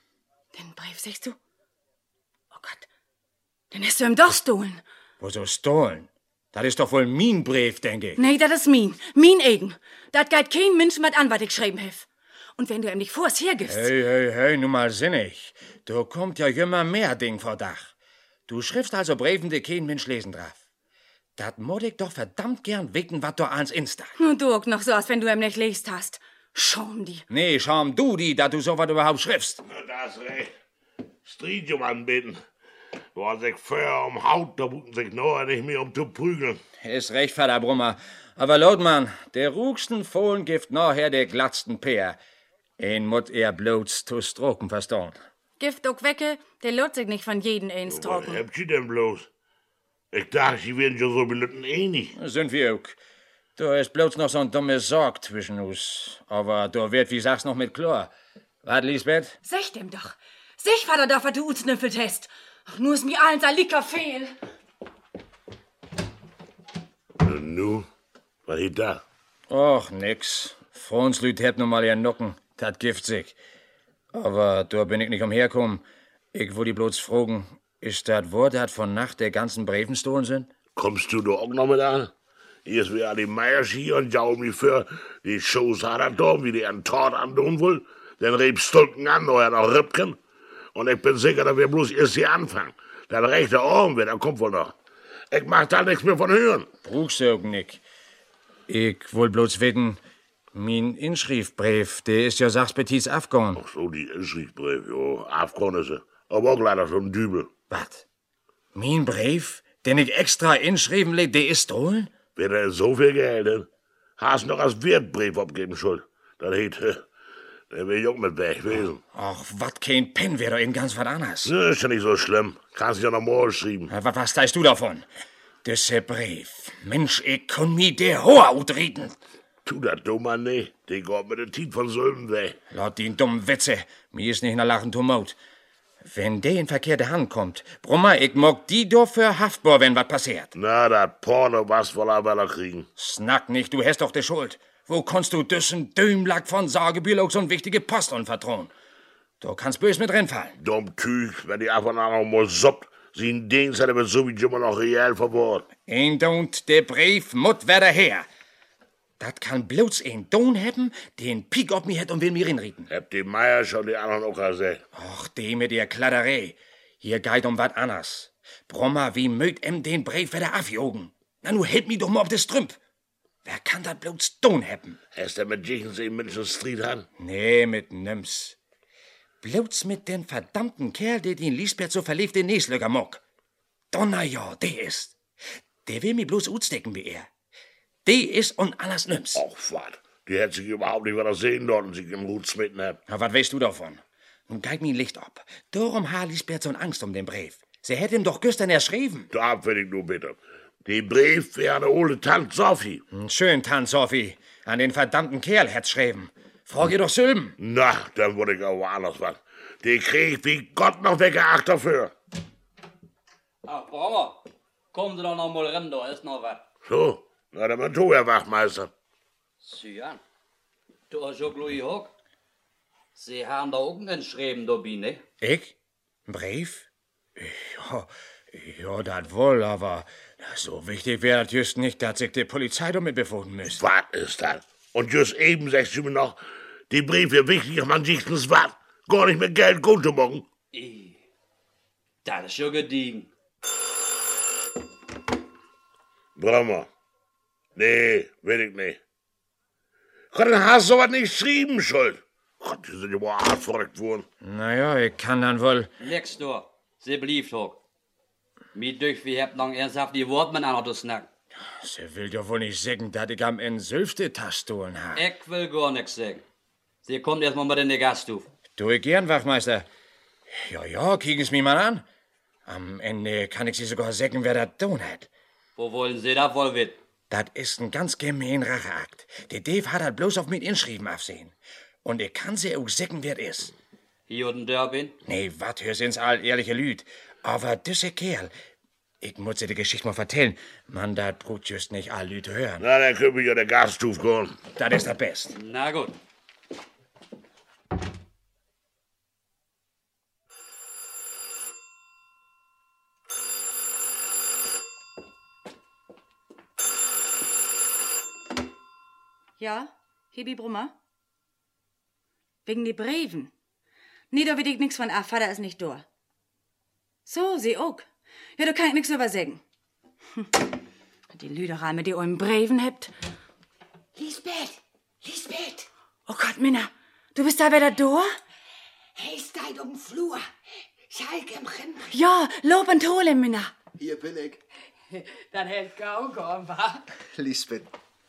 Den Brief, sagst du? Oh Gott, den hast du ihm doch stohlen. Wieso stohlen? Das ist doch wohl mein Brief, denke ich. Nee, das ist mein. Mein eigen. Das geht kein Mensch mit an, was ich geschrieben hef. Und wenn du ihm nicht vors hergibst... Hey, hey, hey, nun mal sinnig. Du kommt ja immer mehr Ding vor Dach. Du schriftst also Briefen, die kein Mensch lesen darf. Dat mod ich doch verdammt gern wissen, was du ans Insta. Und du auch noch so, als wenn du ihm nicht lest hast. Scham die. Nee, scham du die, dass du so was überhaupt schriftst. Na, das recht. Stried um anbeten. War sich Feuer um Haut, da wuten sich noch nicht mehr um zu prügeln. Ist recht, Vater Brummer. Aber Lotmann, der ruhigsten Fohlen gibt nachher der glattsten Peer. Ein mut er bloß zu stroken verstehen. Gift auch wecke, der lohnt sich nicht von jedem einen Was stroken. habt ihr denn bloß? Ich dachte, sie wären schon so belitten ähnlich. Sind wir auch. Da ist bloß noch so ein dummes Sorg zwischen uns. Aber da wird, wie sag's, noch mit klar. Wart, Lisbeth? Sech dem doch. Sech, Vater, doch, was du utsnüffelt hast. Ach, nur ist mir allen sein Licker fehl. Und nu? Was ist da? Och, nix. Frauenslüt hebt nun mal ihren Nucken. Dat gift sich. Aber da bin ich nicht umherkommen. Ich wollte die bloß fragen, ist dat Wort, dat von Nacht der ganzen Briefen stohlen sind? Kommst du da auch noch mit an? Hier ist wieder die Meiers hier und jau mich für die Shows hat er da, wie die einen Tort andun will. Den Rebstulken an, oder noch Rippken. Und ich bin sicher, dass wir bloß erst hier anfangen. Der rechte Arm wird, der kommt wohl noch. Ich mach da nichts mehr von hören. Brauchst du auch nicht. Ich wollt bloß wissen, mein Inschriftbrief, der ist ja sachs Petits Afghan. Ach so, die Inschriftbrief, jo, Afghan ist er. Aber auch leider schon ein Dübel. Was? Mein Brief, den ich extra inschrieben leg, der ist stohlen? Wer denn so viel Geld, denn? Hast noch als Wertbrief abgeben schuld. Das heet, der will ich auch mit weg gewesen. Ach, wat kein Pen wäre doch eben ganz was anderes. Ja, ist ja nicht so schlimm. Kannst ja noch mal schreiben. Was, was teilst du davon? Das Brief. Mensch, ich kann mi der Hoa utreden. Tu dat dummer nicht. Die geht mit der Tiet von Sölben weg. Laut den dummen Witze. Mir ist nicht nach Lachen Tomot. Wenn der in verkehrte Hand kommt, Brummer, ich mag die doch für haftbar, wenn was passiert. Na, dat Porno was wohl aber kriegen. Snack nicht, du hast doch die Schuld. Wo kannst du düssen Dömlack von Sagebühl auch so ein wichtige Post unvertrauen? Du kannst bös mit reinfallen. Dumm Tüch, wenn die ab und an noch mal suppt, sie in den Zeit wird so wie immer noch real verwahrt. Ein don't, der Brief mut wer daher. Dat kann bloß ein Don haben, den Pik ob mir hat und will mir reden. Habt die Meier schon die anderen auch gesagt? Och, die mit der Kladderei. Hier geht um wat anders. Brummer, wie mögt em den Brief wieder afjogen? Na, nu help mi doch mal auf de Strümp. Wer kann dat bloß Don haben? Hast du mit Jichens in München Street han? Nee, mit nims. Bloß mit den verdammten Kerl, der den Lisbeth so verlieft in Neslöger mock. Donner ja, der ist. Der will mi bloß utstecken wie er. Die ist und alles nimm's. Och, wat. Die hätt sich überhaupt nicht wieder sehen dort und sich im Hut smitten hab. Na, wat weißt du davon? Nun geht mir Licht ab. Darum ha Lisbeth so Angst um den Brief. Sie hätt ihm doch gestern erschrieben. Da will ich nur bitte. Die Brief wär eine ole Tant Sophie. Schön, Tant Sophie. An den verdammten Kerl hätt's schreiben. Frag ihr doch Sülben. Na, dann würde ich auch anders was. Die krieg ich wie Gott noch weggeacht dafür. Ach, Brauer, kommen Sie doch noch mal rein, da ist noch was. So. Na, der Mann tu, Herr Wachmeister. Sieh an. Du hast auch Louis Hock. Sie haben da auch einen Schreiben dabei, ne? Ich? Ein Brief? Ja, ja, dat wohl, aber so wichtig wäre das just nicht, dass sich die Polizei damit befunden müsste. Was ist das? Und just eben sagst du mir noch, die Briefe wichtig, man sichtens was. Gar nicht mit Geld gut zu machen. I, das ist schon gediegen. Brummer. Nee, will ich nicht. Gott, dann hast du sowas nicht geschrieben, Schuld. Gott, die sind ja wohl hart verrückt worden. Naja, ich kann dann wohl... Nix, du. Sie blieb doch. Mir durch, wie habt noch ernsthaft die Wortmann an zu snacken. Sie will ja wohl nicht sagen, dass ich am Ende Sülfte Tastolen habe. Ich will gar nix sagen. Sie kommt erst mal mit in die Gaststube. Tu ich gern, Wachmeister. Ja, ja, kicken Sie mich mal an. Am Ende kann ich Sie sogar sagen, wer das tun hat. Wo wollen Sie das wohl wissen? Das ist ein ganz gemein Racheakt. Der Dave hat halt bloß auf mich inschrieben aufsehen. Und ich kann sie auch sagen, wer es ist. Hier und Dörbin? Nee, wat, hör sind's all ehrliche Lüd. Aber düsse Kerl, ich muss dir die Geschichte mal vertellen. Man, dat brut just nicht all Lüd hören. Na, dann können wir ja der Gaststube gehen. Das ist das Best. Na gut. Ja, Hebi Brummer? Wegen die Breven. Nee, da will ich nix von, ah, Vater ist nicht da. So, sie auch. Ja, da kann ich nix übersägen. Hm. Die Lüderei mit die euren Breven hebt. Lisbeth, Lisbeth. Oh Gott, Minna, du bist da wieder da? Hey, steht um den Flur. Schalk im Rimm. Ja, Lob und Hole, Minna. Hier bin ich. Dann hält kaum kommen, wa? Lisbeth.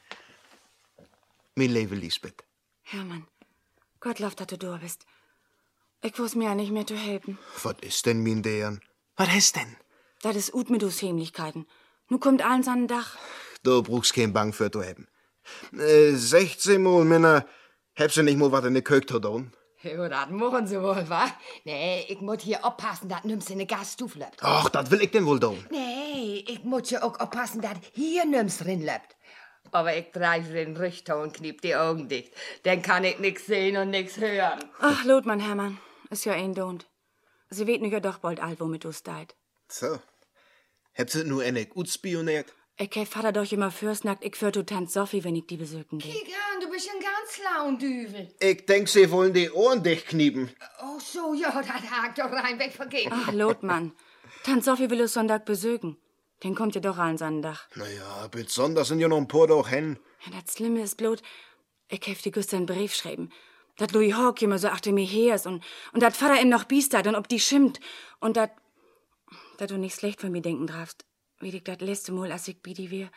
Mein Leben, Lisbeth. Hermann, Gott lauf, dass du da bist. Ich wusste mir ja nicht mehr zu helfen. Was ist denn, mein Dern? Was ist denn? Das ist ut mit us Hämlichkeiten. Nu kommt alles an den Dach. Du brauchst kein Bang für zu haben. Äh, sechzehn Mal, Männer, habst du nicht mal was in der Köch zu tun? Ja, das machen sie wohl, wa? Nee, ich muss hier aufpassen, dass nimmst in den Gaststuf läuft. Ach, das will ich denn wohl tun. Nee, ich muss ja auch aufpassen, dass hier nimmst drin läuft. Aber ich drehe den Richter und kniep die Augen dicht. Dann kann ich nix sehen und nix hören. Ach, Lotmann, Hermann, ist ja ein Don't. Sie weht ja doch bald all, womit du steit. So. Habt ihr nur eine gut spioniert? Ich hab Vater doch immer fürstnackt, ich für du Tant Sophie, wenn ich die besöken geh. Kick an, du bist ein ganz laun Düvel. Ich denk, sie wollen die Ohren dicht kniepen. Oh so, ja, das hakt doch rein weg vergeben. Ach, Lotmann, Tant Sophie will uns Sonntag besöken. Den kommt ja doch an sein Dach. Naja, besonders sind ja noch ein paar Tag hin. Ja, das Schlimme ist bloß, ich hab die Güster einen Brief schreiben. Dat Louis Hawk immer so achter mir her ist und, und dat Vater ihm noch biest hat und ob die schimmt. Und dat, dat du nicht schlecht von mir denken darfst. Wie ich dat letzte Mal, als ich bei dir wär.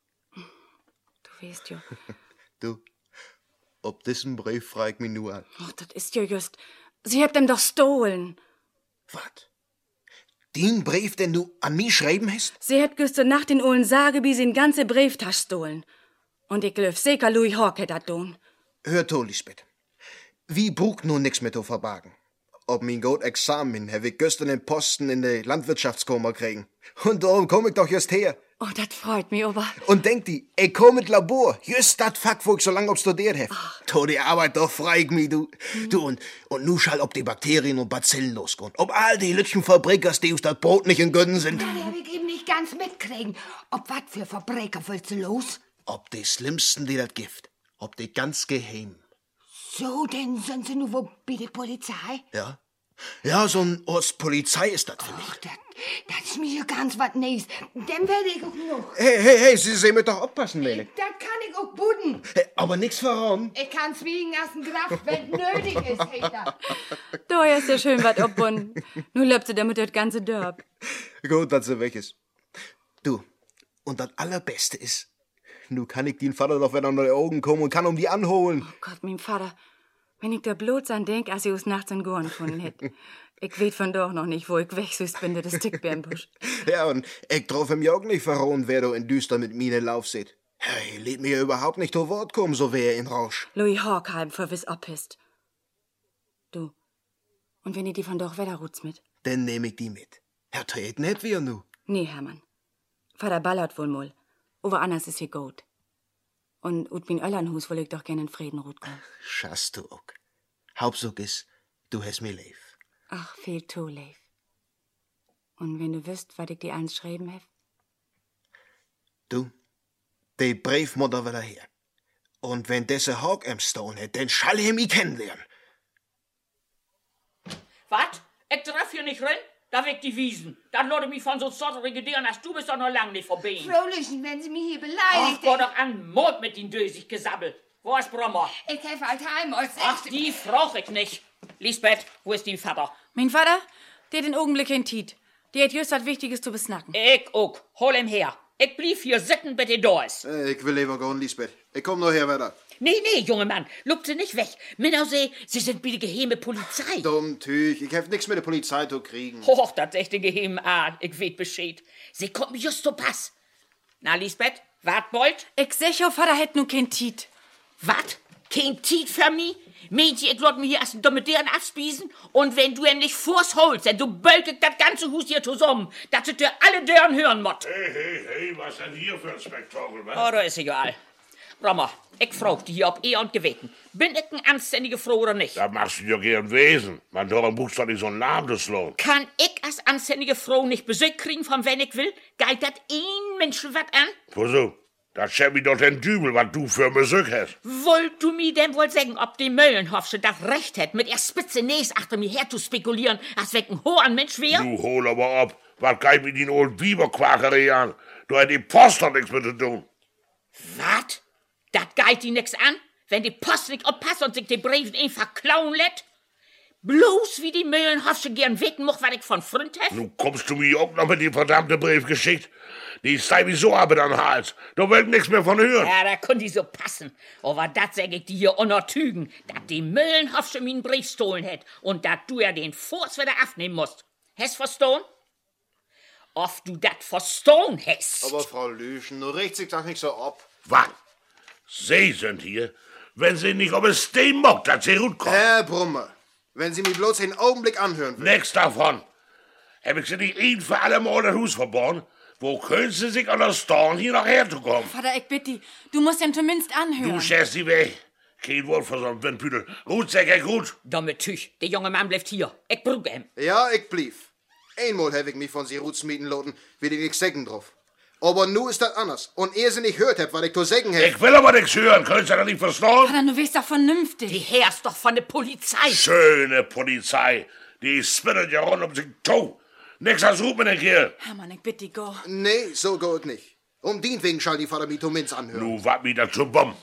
Du weißt ja. Du, ob diesen Brief frag mich nur an. Ach, dat ist ja just. Sie habt ihm doch stohlen. Was? Den Brief, den du an mich schreiben hast? Sie hat gestern Nacht in Ohlen Sage, wie sie in ganze Brieftasche stohlen. Und ich glaub sicher, Louis Hawk hat dat tun. Hör to, Lisbeth. Wie brucht nun nix mehr zu verbergen? Ob mein gut Examen hab ich gestern den Posten in der Landwirtschaftskammer kriegen. Und darum komm ich doch just her. Oh, dat freut mich aber. Und denk die, ich komm mit Labor. Just dat Fakt, wo ich so lange ob studiert hab. To, die Arbeit doch freig mich, du. Mhm. Du, und, und nu schall ob die Bakterien und Bazillen losgehen. Ob all die lütschen Fabrikers, die aus dat Brot nicht in Gönnen sind. Das hab ich eben nicht ganz mitkriegen. Ob wat für Fabriker willst du los? Ob die Schlimmsten, die dat Gift. Ob die ganz geheim. So, denn sind sie nur wo bei der Polizei? Ja. Ja, so ein Ortspolizei ist das für mich. Ach, das, das ist mir ganz was Neues. Dann werde ich auch noch. Hey, hey, hey, Sie sehen mir doch aufpassen, Mädel. Das kann ich auch budden. Hey, aber nix verraten. Ich kann zwiegen aus dem Kraft, wenn nötig ist, Heter. Da ist ja schön was abbunden. Nun löbt sie damit das ganze Dörp. Gut, dass sie weg ist. Du, und das Allerbeste ist, nu kann ich den Vater noch wieder an die Augen kommen und kann um die anholen. Oh Gott, mein Vater. Wenn ich da bloß an denk, als ich uns nachts in Gorn gefunden hätt. Ich weet von doch noch nicht, wo ich wegsüßt bin, das Tickbärenbusch. Ja, und ich drauf im Jog nicht verrauen, wer du in Düster mit Mine Lauf seht. Hey, lädt mir überhaupt nicht zu Wort kommen, so wär in Rausch. Louis Hawkheim verwiss abhisst. Du, und wenn ihr die von doch Wetterruts mit? Dann nehm ich die mit. Herr Tret nicht wie nu. Nee, Hermann. Vater ballert wohl mal. Aber anders ist hier gut. Und ut min Öllernhus will ich doch gern in Frieden ruht kommen. Schaffst du auch. Hauptsache ist, du hast mir lieb. Ach, viel zu lieb. Und wenn du wüsst, was ich dir eins schreiben hab? Du, die Brief muss er wieder her. Und wenn diese Hawk am Stone hat, dann schall er mich kennenlernen. Was? Ich treff hier nicht rein? Da weg die Wiesen. Dann lade mich von so zotterige Deren, als du bist doch noch lang nicht vorbei. Fröhlichen, wenn Sie mich hier Ach, beleidigt. geh doch an Mord mit den Dösig gesabbelt. Wo ist Brummer? Ich helfe halt heim aus. Ach, die brauch ich nicht. Lisbeth, wo ist dein Vater? Mein Vater, der den Augenblick in Tiet. Der hat just was Wichtiges zu besnacken. Ich auch. Hol ihn her. Ich blieb hier sitten, bis er da ist. Äh, ich will lieber gehen, Lisbeth. Ich komm noch her weiter. Nee, nee, junge Mann. Lupt sie nicht weg. Minna see, sie sind wie die geheime Polizei. Dumm Tüch. Ich hab nix mit der Polizei zu kriegen. Hoch, das ist echt die geheime Art. Ich weet Bescheid. Sie kommt mir just zu Pass. Na, Lisbeth, wat wollt? Ich sech, oh Vater hätt nu kein Tiet. Wat? Kein Tiet für mich? Meint ihr, ich lott mir hier erst dumme Deren abspießen? Und wenn du ihm nicht vors holst, dann du bölket das ganze Hus hier zusammen, dass du dir alle Dörren hören mott. Hey, hey, hey, was denn hier für ein Spektakel, was? Oh, da ist egal. Brummer, ich frag dich hier ob eh und geweten. Bin ich ein anständige Frau oder nicht? Da machst du ja gern Wesen. Man daran buchst doch nicht so einen Namen des Lohn. Kann ich als anständige Frau nicht Besuch kriegen, von wenn ich will? Geht das ein Menschen wat an? Wieso? Da schäm ich doch den Dübel, was du für Musik hast. Wollt du mir denn wohl sagen, ob die Möllenhoffsche das Recht hat, mit ihr spitze Näs achter mir her zu spekulieren, als weg ein hoher Mensch wär? Du hol aber ab, was geht mit den old Biberquakerei an? Du hast die Post doch nichts mit zu tun. Wat? Dat geht die nix an, wenn die Post nicht oppasst und sich die Briefen einfach klauen lässt? Bloß wie die Möllenhoffsche gern wecken moch, was ich von Freund hab? Nu kommst du mir auch noch mit dem verdammten Brief geschickt. Die sei wie so ab an den Hals. Da will nix mehr von hören. Ja, da könnt die so passen. Aber dat sag ich dir hier unertügen, dat die Möllenhoffsche min Brief stohlen hätt und dat du ja den Forst wieder aufnehmen musst. Hast verstohlen? Oft du dat verstohlen hast. Aber Frau Lüschen, du regt sich doch nicht so ab. Was? Sie sind hier, wenn Sie nicht um es den Mock, dass Sie gut kommen. Herr Brummer, wenn Sie mich bloß einen Augenblick anhören würden. Nix davon. Hab ich Sie nicht ein für alle Mal das Haus verborgen? Wo können Sie sich an der Storn hier noch herzukommen? Vater, ich bitte, du musst ihn zumindest anhören. Du schäst sie weg. Kein Wort von so einem Windpüdel. Gut, sag ich gut. Damit tüch, der junge Mann bleibt hier. Ich brug ihm. Ja, ich blieb. Einmal hab ich mich von Sie Ruts mieten loten, wie ich sägen drauf. Aber nu ist das anders. Und ehe Sie nicht hört habt, was ich zu sägen hab. Ich will aber nichts hören. Können Sie das nicht verstehen? Vater, du weißt doch vernünftig. Die herrst doch von der Polizei. Schöne Polizei. Die spinnet ja rund um sich to. Nix als Ruf mit der Kerl. Hermann, ich bitte, go. Nee, so geht nicht. Um den wegen schall die Vater mich Minz anhören. Nu, wat mich dazu bomb.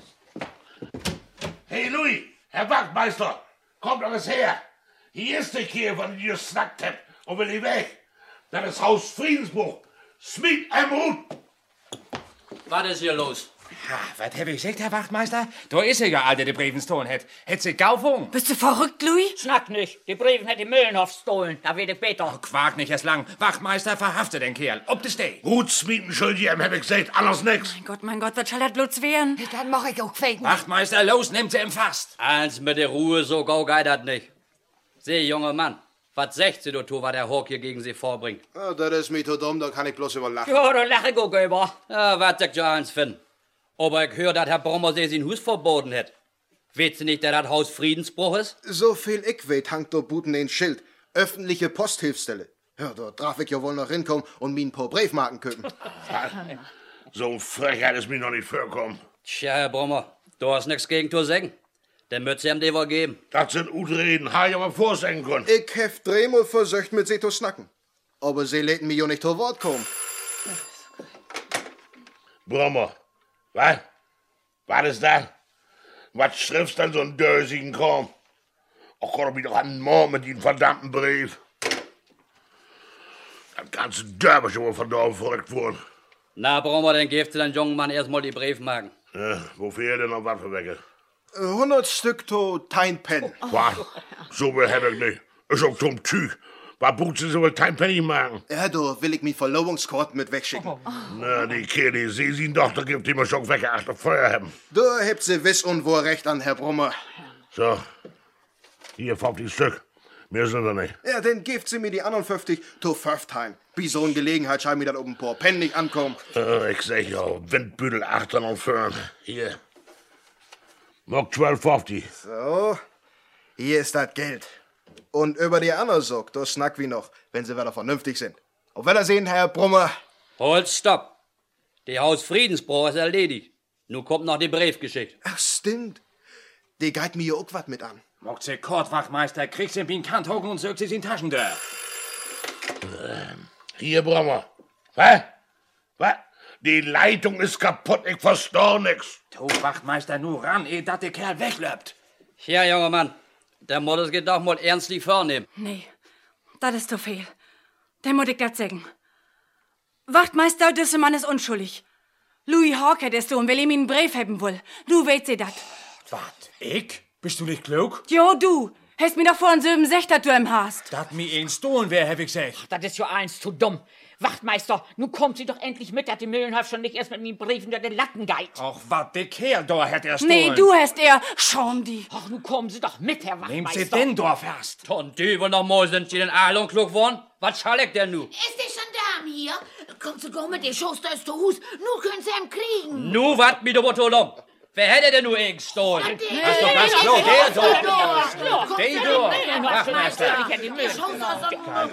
Hey, Louis, Herr Wachtmeister, kommt doch es her. Hier ist der Kerl, von dem ihr snackt habt und will ich weg. Das ist Haus Friedensbruch. Smith am Hut. Was ist hier los? Ja, was hab ich gesagt, Herr Wachtmeister? Da ist er ja, Alter, der Briefen stohlen hätt. Hätt sie Gaufung. Bist du verrückt, Louis? Schnack nicht. Die Briefen hätte Möllenhoff stohlen. Da wird ich besser. Oh, Quark nicht erst lang. Wachtmeister, verhafte den Kerl. Ob das steh. Gut, Smieten schuldig, hab ich gesagt, alles nix. Mein Gott, mein Gott, was soll das bloß werden? Dann mach ich auch quäken. Wachtmeister, los, nimmt sie im Fast. Eins mit der Ruhe, so gau geht das nicht. Seh, junger Mann, was sagt sie, du tu, was der Hawk hier gegen sie vorbringt? Ja, das ist mir zu dumm, da kann ich bloß über lachen. Ja, da lach ich auch über. Ja, was sagt ja eins, Finn? Aber ich hör, dass Herr Brommer sie sein Haus verboten hat. Weet sie nicht, dass das Haus Friedensbruch ist? So viel ich weet, hangt da Buten ein Schild. Öffentliche Posthilfsstelle. Ja, da darf ich ja wohl noch hinkommen und mir ein paar Briefmarken köpen. So ein Frechheit ist mir noch nicht vorgekommen. Tja, Herr Brommer, du hast nix gegen zu sagen. Den mütze ihm dir wohl geben. Das sind Utreden, ha ich aber vorsehen können. Ich hef dreimal versucht, mit sie zu snacken. Aber sie läden mir ja nicht zu Wort kommen. Brommer, was? Was ist das? Was schriftst denn so einen dösigen Kram? Ach Gott, mich doch an den Morgen mit dem verdammten Brief. Das ganze Dörfer schon mal verdorben verrückt worden. Na, Brommer, dann gibst du den jungen Mann erstmal die Briefmarken. Ja, wofür er denn noch was verwecke? hundert Stück to Tein Pen. Was? So viel hab ich nicht. Ist auch zum Tüch. Was bucht sie so wohl Tein Penny machen? Ja, da will ich mich Verlobungskarten mit wegschicken. Oh. Na, die Kirche, sie sind doch, da gibt immer schon weggeachtet Feuer haben. Da habt sie wiss und wohl recht an, Herr Brummer. So, hier fünfzig Stück. Mehr sind da nicht. Ja, dann gebt sie mir die anderen fünfzig to Pföftheim. Bei so einer Gelegenheit scheint mir dann oben ein paar Pen nicht ankommen. Äh, ich sag ja, Windbüttel achtern und föhren. Hier. Noch zwölf fünfzig. So, hier ist das Geld. Und über die anderen Sorg, das snack wie noch, wenn sie wieder vernünftig sind. Auf Wiedersehen, Herr Brummer. Halt, stopp. Die Haus Friedensbruch ist erledigt. Nun kommt noch die Briefgeschichte. Ach, stimmt. Die geht mir auch was mit an. Mocht sie Kort, Wachtmeister, kriegst du in Kant hocken und sögt sie in Taschen da. Ähm, hier, Brummer. Was? Was? Die Leitung ist kaputt, ich versteh nix. Tu, Wachtmeister, nur ran, ehe dat der Kerl weglöpt. Ja, junger Mann, der muss es geht doch mal ernstlich vornehmen. Nee, das ist zu viel. Der muss ich das sagen. Wachtmeister, dieser Mann ist unschuldig. Louis Hawk hat es so und will ihm einen Brief haben will. Du weißt sie dat. Was, ich? Bist du nicht klug? Jo, du. Hast mir doch vorhin selben gesagt, dass du ihm hast. Dat mi ein stohlen wär, hab ich gesagt. Das ist ja eins zu dumm. Wachtmeister, nun kommt sie doch endlich mit, dass die Müllenhoff schon nicht erst mit mir Briefen unter den Latten geht. Ach, wat, der Kerl da hat er stohlen. Nee, du hast er. Schau die. Ach, nun kommen Sie doch mit, Herr Wachtmeister. Nehmt sie den Dorf erst. Ton Dübel noch mal sind sie den Aal klug geworden. Was schall ich denn nu? Ist der Gendarm hier? Kommt sogar mit der Schuster aus der Hus. Nu können Sie ihn kriegen. Nu wat mi do botolom. Wer hätte denn nu eh gestohlen? Das ist doch ganz klar, der Dorf. Der Dorf. Wachtmeister.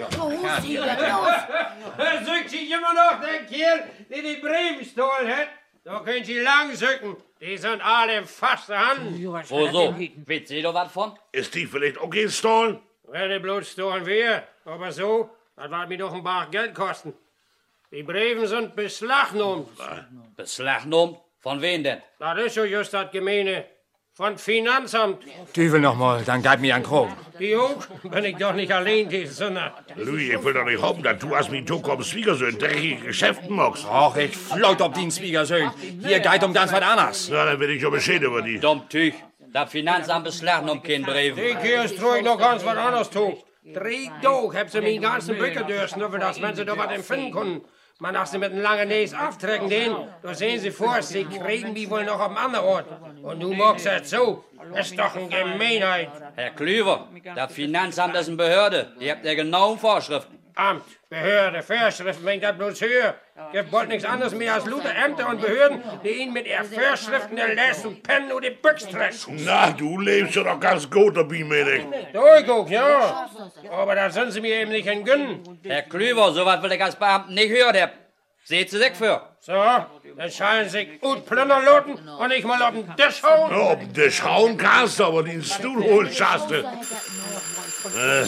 Sucht sich immer noch der Kerl, der die Briefe gestohlen hat? Da könnt ihr lang sücken. Die sind alle fast an. Wo so? Wisst ihr doch was von? Ist die vielleicht auch gestohlen? Werde bloß stohlen wir. Aber so, das wird mir doch ein paar Geld kosten. Die Briefen sind beschlagnahmt. Beschlagnahmt? Von wem denn? Das ist so just das Gemeine. Von Finanzamt. Düvel noch mal, dann gib mir einen Kron. Die auch? Bin ich doch nicht allein, die Sünder. Louis, ich will doch nicht hoffen, dass du als mein Tuckhoff Schwiegersohn dreckige Geschäften machst. Och, ich float ob den Schwiegersohn. Hier geht um ganz was anderes. Na, dann will ich ja Bescheid über die. Dumm Tüch. Das Finanzamt beschlagnahmt kein Brief. Die Kirche trug noch ganz was anderes tun. Drei Tage hab sie mir ganzen Bückel durchschnüffelt, als wenn sie da was empfinden konnten. Man nach sie mit einem langen Näs auftrecken den, da sehen sie vor, sie kriegen die wohl noch auf einem anderen Ort. Und du magst das so. Ist doch eine Gemeinheit. Herr Klüver, das Finanzamt ist eine Behörde. Ihr habt ja genaue Vorschriften. Amt, Behörde, Vorschriften, wenn ich das bloß höre. Gibt bald nichts anderes mehr als Luther Ämter und Behörden, die ihnen mit ihren Vorschriften der Läs und Pennen und die Büchs treffen. Na, du lebst ja doch ganz gut dabei, meine ich. Durchguck, ja. Aber da sind sie mir eben nicht entgönnen. Herr Klüver, so was will ich als Beamten nicht hören. Seht sie sich für. So, dann scheinen sich gut plündern loten und ich mal auf den Tisch hauen. Ja, auf den Tisch hauen kannst du, aber den Stuhl holen schaffst du. Äh.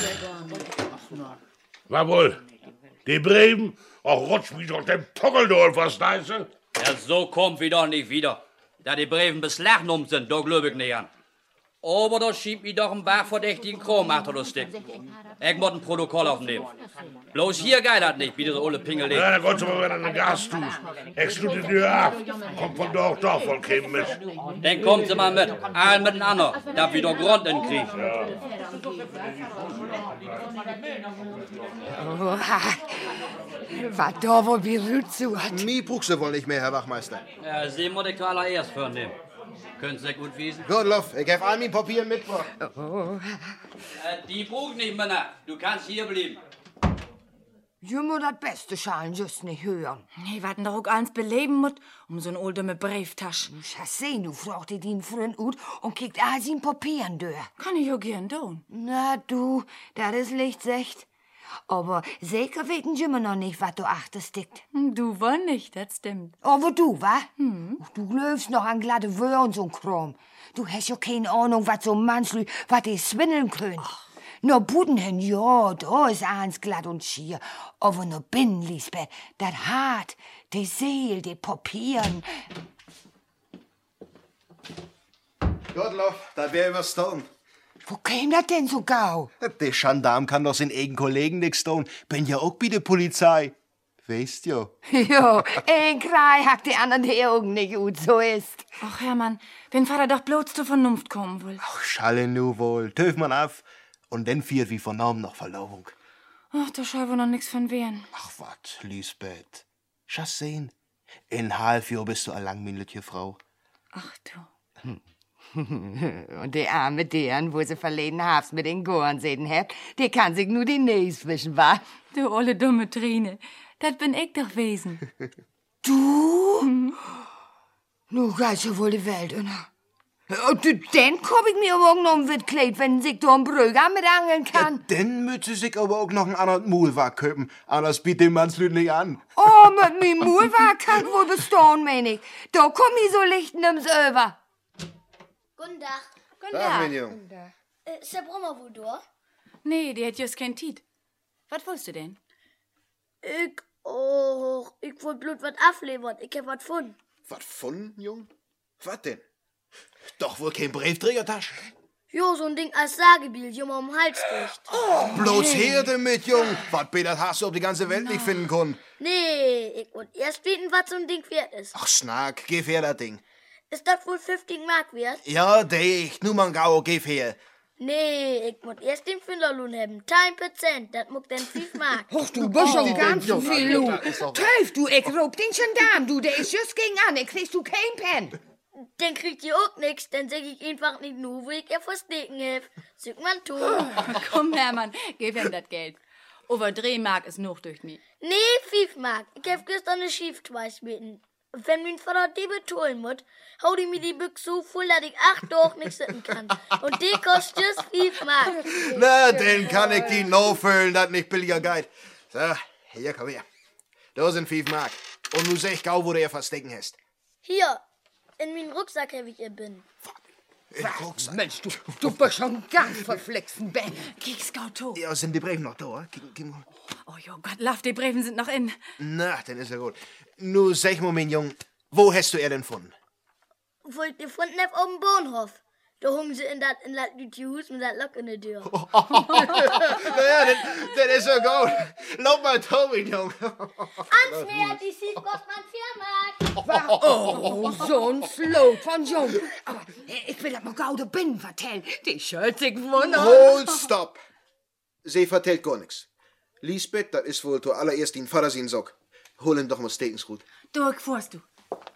Was wohl? Die Briefen? Ach, rutsch mich doch den Pockel durch, was da ist. Ja, so kommt wie doch nicht wieder. Da die Briefen beschlagnahmt sind, da glaub ich nicht an. Aber da schiebt mich doch ein paar verdächtigen Kram achter das Stick. Ich muss ein Protokoll aufnehmen. Bloß hier geht das nicht, wie diese olle Pingel. Ja, dann kannst du mal wieder eine Gas tun. Ich schlug die Tür ab. Kommt von da auch doch voll keinem mit. Dann kommt sie mal mit. Allen miteinander. Da wieder Grund in den Krieg. Ja. Oh, was da wohl berührt zu hat. Nie bruchst du wohl nicht mehr, Herr Wachmeister. Ja, sie muss ich zuallererst vornehmen. Können Sie gut wiesen? Gut, Luff, ich hab all mein Papier mitgebracht. Oh. Äh, die braucht nicht, Männer. Du kannst hier bleiben. Du musst das Beste schalen, just nicht hören. Nee, warten doch auch eins beleben muss, um so eine alte Brieftasche. Ich has sehen, du fragt dir den Freund ut und kickt all sein Papieren durch. Kann ich auch gern tun. Na du, das ist Licht secht. Aber sicher weten immer noch nicht, was du achtest dickt. Du wohl nicht, das stimmt. Aber du, wa? Hm. Du glaubst noch an glatte Wör und so'n Kram. Du hast ja keine Ahnung, was so manchmal, was die swindeln können. Nur Budenhen, ja, da ist eins glatt und schier. Aber nur binnen, Lisbeth, das Hart, die Seel, die Papieren. Gut, Luff, da wär überstanden. Wo käm das denn so gau? Der Gendarm kann doch seinen eigenen Kollegen nichts tun. Bin ja auch bei der Polizei. Weißt ja. Jo, ein Krei hackt die anderen die Augen nicht gut, so ist. Ach, Hermann, wenn Vater doch bloß zur Vernunft kommen will. Ach, schalle nu wohl. Töf man auf. Und dann viert wie vernommen noch Verlobung. Ach, da schau wohl noch nix von wehren. Ach, wat, Lisbeth. Schass sehen. In halb Jahr bist du allang, mein lütje Frau. Ach, du. Hm. Und die arme deren, wo sie verleden hab's mit den Goren sehen habt, die kann sich nur die Näs wischen, wa? Du olle dumme Trine, das bin ich doch wesen. Du? Hm. Nu geht's ja wohl die Welt, oder? Und dann komm ich mir morgen noch ein Kleid, wenn sich da ein Brüger mit angeln kann. Ja, dann müsste sich aber auch noch ein anderes Mulwag köpen. Anders bietet man's Lüt nicht an. Oh, mit mir Mulwag kann wohl bestehen, mein ich. Da komm ich so licht nimm's über. Guten Tag. Guten Tag, Tag. mein Jung. Äh, ist der Brummer wohl da? Nee, die hat just kein Tiet. Was willst du denn? Ich, oh, ich wollt blut wat aflevern. Ich hab wat gefunden. Was gefunden, Jung? Was denn? Doch wohl kein Briefträgertasche. Jo, so ein Ding als Sagebiel, Junge um den Hals dicht. Oh, bloß her damit, Jung. Was Peter hast du auf die ganze Welt nicht finden können? Nee, ich wollt erst bieten, was so ein Ding wert ist. Ach, Snack, gib her das Ding. Ist das wohl fünfzig Mark wert? Ja, dicht, nur man gau, gib her. Nee, ich muss erst den Finderlohn haben. Kein Prozent, das muckt dann fünf Mark. Och, du bist schon ganz zu viel, du. Teuf, du, ich rob den Gendarm, du, der ist just gegen an, kriegst du kein Pen. Dann kriegt ihr auch nix, dann sag ich einfach nicht nur, wo ich ihr verstecken helf. Sag man tun. Komm, Hermann, gib ihm das Geld. Over drei Mark ist noch durch mich. Nee, fünf Mark. Ich hab gestern eine Schieftweis bitten. Wenn mein Vater die betonen muss, hau die mir die Büchse so voll, dass ich acht Tage nicht sitzen kann. Und die kostet just fünf Mark. Na, dann kann ich die noch füllen, das nicht billiger geht. So, hier, komm her. Da sind fünf Mark. Und du sag gau, wo du ihr verstecken hast. Hier, in meinen Rucksack habe ich ihr Bin. Was? Mensch, du, du bist schon ganz verflixen, Ben. Kiek, Scout. Ja, sind die Briefe noch da? Geh, geh mal. Oh, jo Gott, Laff, die Briefen sind noch in. Na, dann ist ja gut. Nu, sag mal, mein Jung, wo hast du er denn gefunden? Wo ich gefunden habe, auf dem Bahnhof. Da hungen sie in das in das Hus mit der Lok in der Tür. Naja, das, das ist so gut. Lauf mal da, mein Jung. Answer, die sieht kostet man vier Mark. Oh, so ein Slot von Jung. Aber ich will das mal gaude Binnen vertellen. Die schört sich wunder. Hold, stopp. Sie vertellt gar nichts. Lisbeth, das ist wohl zuallererst den Vater sein Sock. Hol ihn doch mal Stekensrut. Du, fuhrst du.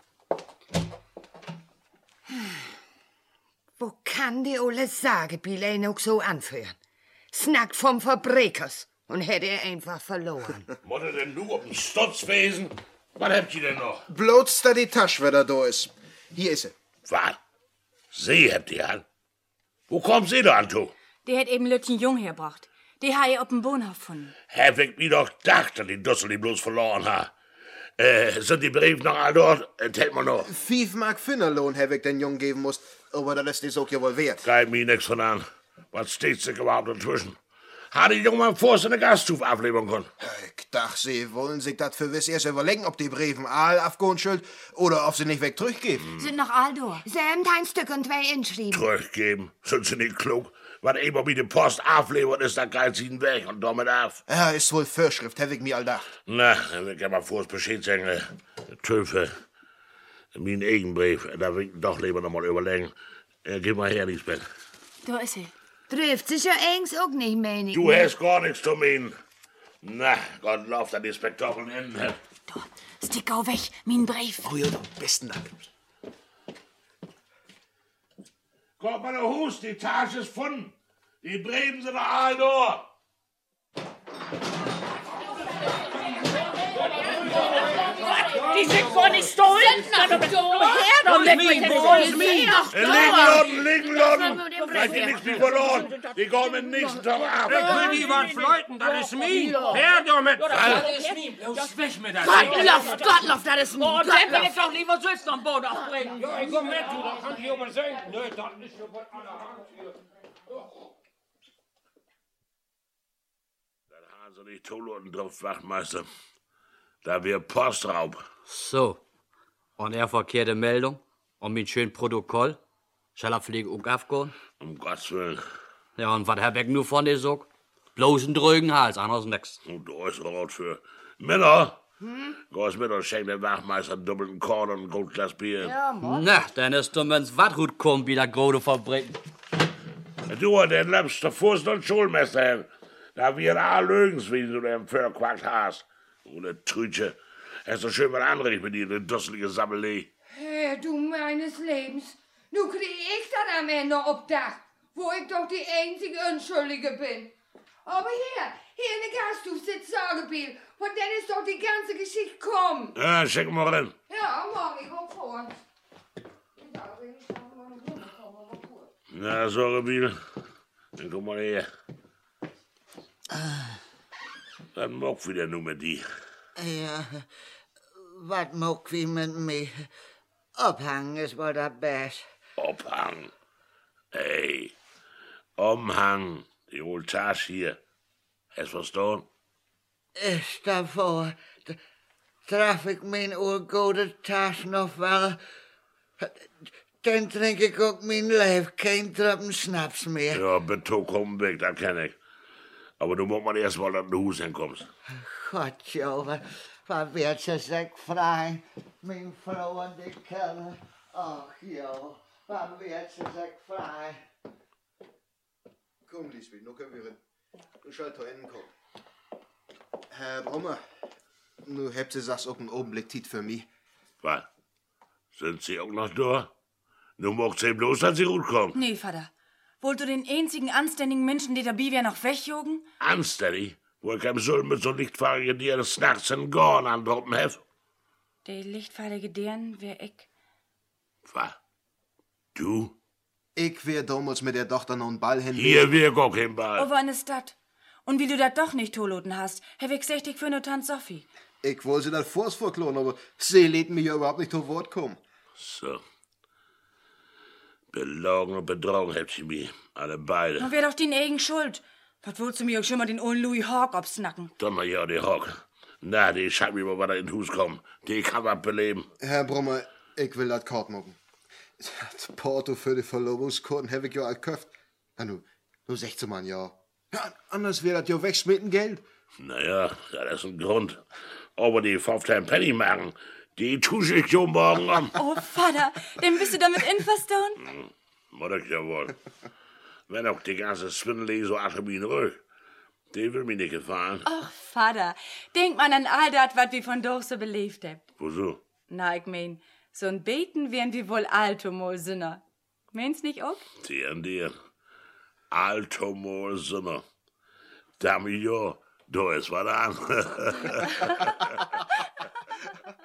Wo kann die Ole Sagebiele noch so anführen? Snackt vom Verbrechers und hätte er einfach verloren. Mutter denn nur auf den Stotz wesen? Was habt ihr denn noch? Bloß da die Tasche, wer da da ist. Hier ist sie. Was? Sie habt ihr an? Wo kommt sie da an, du? Der hat eben Lütchen Jung hergebracht. Die ha ich auf dem Bahnhof gefunden. Hab ich mir doch gedacht, dass die Dussel die bloß verloren hat. Äh, sind die Briefe noch all dort? Erzählt mal noch. Fünf Mark Finderlohn hab ich den Jungen geben muss. Aber das ist die Sog ja wohl wert. Geht mir nix von an. Was steht sich überhaupt dazwischen? Hat die Junge mal vor, seine Gaststufe ableben können? Ich dachte, sie wollen sich das für wiss erst überlegen, ob die Briefen all aufgehen schuld oder ob sie nicht weg zurückgeben. Sind noch all da. Sie haben ein Stück und zwei inschrieben. Zurückgeben? Sind sie nicht klug? Was immer wie die Post aufleben, ist, dann geht sie ihn weg und damit auf. Ja, ist wohl Vorschrift, hab ich mir all gedacht. Na, dann will ich mal vor das Bescheid sagen. Töfe. Mein Eigenbrief, da will ich doch lieber noch mal überlegen. Äh, gib mal her, Lisbeth. Da ist sie. Trifft sich ja eins auch nicht, meine ich. Du hast gar nichts zu meinen. Na, Gott lauf, dass die Spektakel enden hat. Da, stick auch weg, mein Brief. Oh ja, doch, besten Dank. Kommt mal, der Hus, die Tasche ist gefunden. Die Briefe sind doch alle da. Die sind gar nicht stohlen. Na, du bist nur her, doch nicht mit dem Stohlen. Liegen lassen, liegen lassen. Vielleicht die nichts mehr verloren. Die kommen den nächsten Tag ab. Ich will die was fleuten, das ist mein. Her damit. Das ist mein, bloß weg mit das. Gottlob, Gottlob, das ist Oh, mein. der will ich doch lieber selbst am Boot aufbringen. Ja, ich komm mit, du, da kannst du hier mal sehen. Nö, das ist ja wohl allerhand hier. Dann haben sie nicht Toloten drauf, Wachtmeister. Da wir Postraub. So. Und er verkehrte Meldung? Und mit schön Protokoll? Soll er fliegen auch aufgehen? Um Gottes Willen. Ja, und was hab ich nur von dir so? Bloß ein drögen Hals, anderes nix. Und du hast Rot für. Männer! Hm? Gehst mit und schenk dem Wachtmeister einen doppelten Korn und ein Goldglas Bier. Ja, Mann. Na, dann ist du, wenn's wat gut kommt, wieder Grode verbringen. Du, den lebst der Fürst und Schulmeister. Da wir alle Lügens, wie du den verquackt hast. Ohne Trütsche. Hast du schön was anderes mit dir, eine dusselige Sammelee. Herr, du meines Lebens. Nu krieg ich das am Ende obdach, wo ich doch die einzige Unschuldige bin. Aber hier, hier in der Gaststube sitzt Sagebiel. Von der ist doch die ganze Geschichte kommen. Ja, schick mal rein. Ja, morgen, ich komm vor. Na, Sagebiel, dann komm mal her. Dann mock wieder nur mit die. Ja, wat mock wie mit mir? Abhang ist wohl das Best. Obhang. Ey, Umhang, die old Tasche hier. Hast du verstanden? Ist davor, traf ich mein urgode Tasche noch war, dann trinke ich auch mein Leben kein Tropfen Schnaps mehr. Ja, bitte komm weg, das kenn ich. Aber du musst mal erst mal an den Hus hinkommst. Gott, jo, was, was wird sie sich freuen, mein Frau und die Kerle. Ach, jo, was wird sie sich freuen. Komm, Lisbeth, noch können wir rein. Du schalt da innen kommen. Herr Brummer, nu habt ihr das auch einen Augenblick Zeit für mich. Was? Sind sie auch noch da? Nu mocht sie bloß, dass sie gut kommen. Nee, Vater. Wollt du den einzigen anständigen Menschen, der dabei wär, noch wegjogen? Anständig? Wo ich am Soll mit so lichtfarbigen Dieren des Nachts in Gorn androppen hef? Der lichtfarlige Deren wär ich. Was? Du? Ich wär damals mit der Tochter noch einen Ball hin. Hier wär gar kein Ball. Oh, wann ist dat? Und wie du dat doch nicht toloten hast, hab ich gesagt, ich für nur Tant Sophie. Ich wollte sie das vors vorklonen, aber sie lädt mich ja überhaupt nicht zu Wort kommen. So. Belogen und betrogen habt ihr mich, alle beide. Und wär doch die eigen Schuld. Was wolltest du mir auch schon mal den ollen Louis Hawk absnacken? Donner ja, die Hawk. Na, die schaut mir mal, was da in den Hus kommt. Die kann was beleben. Herr Brummer, ich will das Kart machen. Das Porto für die Verlobungskarten habe ich ja all gekauft. Na nu, nur sechzehn Mann, ja. Ja, anders wäre das ja wegschmitten Geld. Naja, das ist ein Grund. Aber die fünfzehn Penny machen, die tusche ich jo morgen an. Oh, Vater, den bist du damit einverstanden? Hm, muss ich ja wohl. Wenn auch die ganze Swindel so achter mir ruhig. Die will mir nicht gefallen. Ach, Vater, denk mal an all das, was wir von doch so belebt habt. Wieso? Na, ich mein, so ein Beten wären wir wohl alto mal Sinner. Meinst nicht auch? Die an dir. Alto mal Sinner. Dami, ja, du ist was an.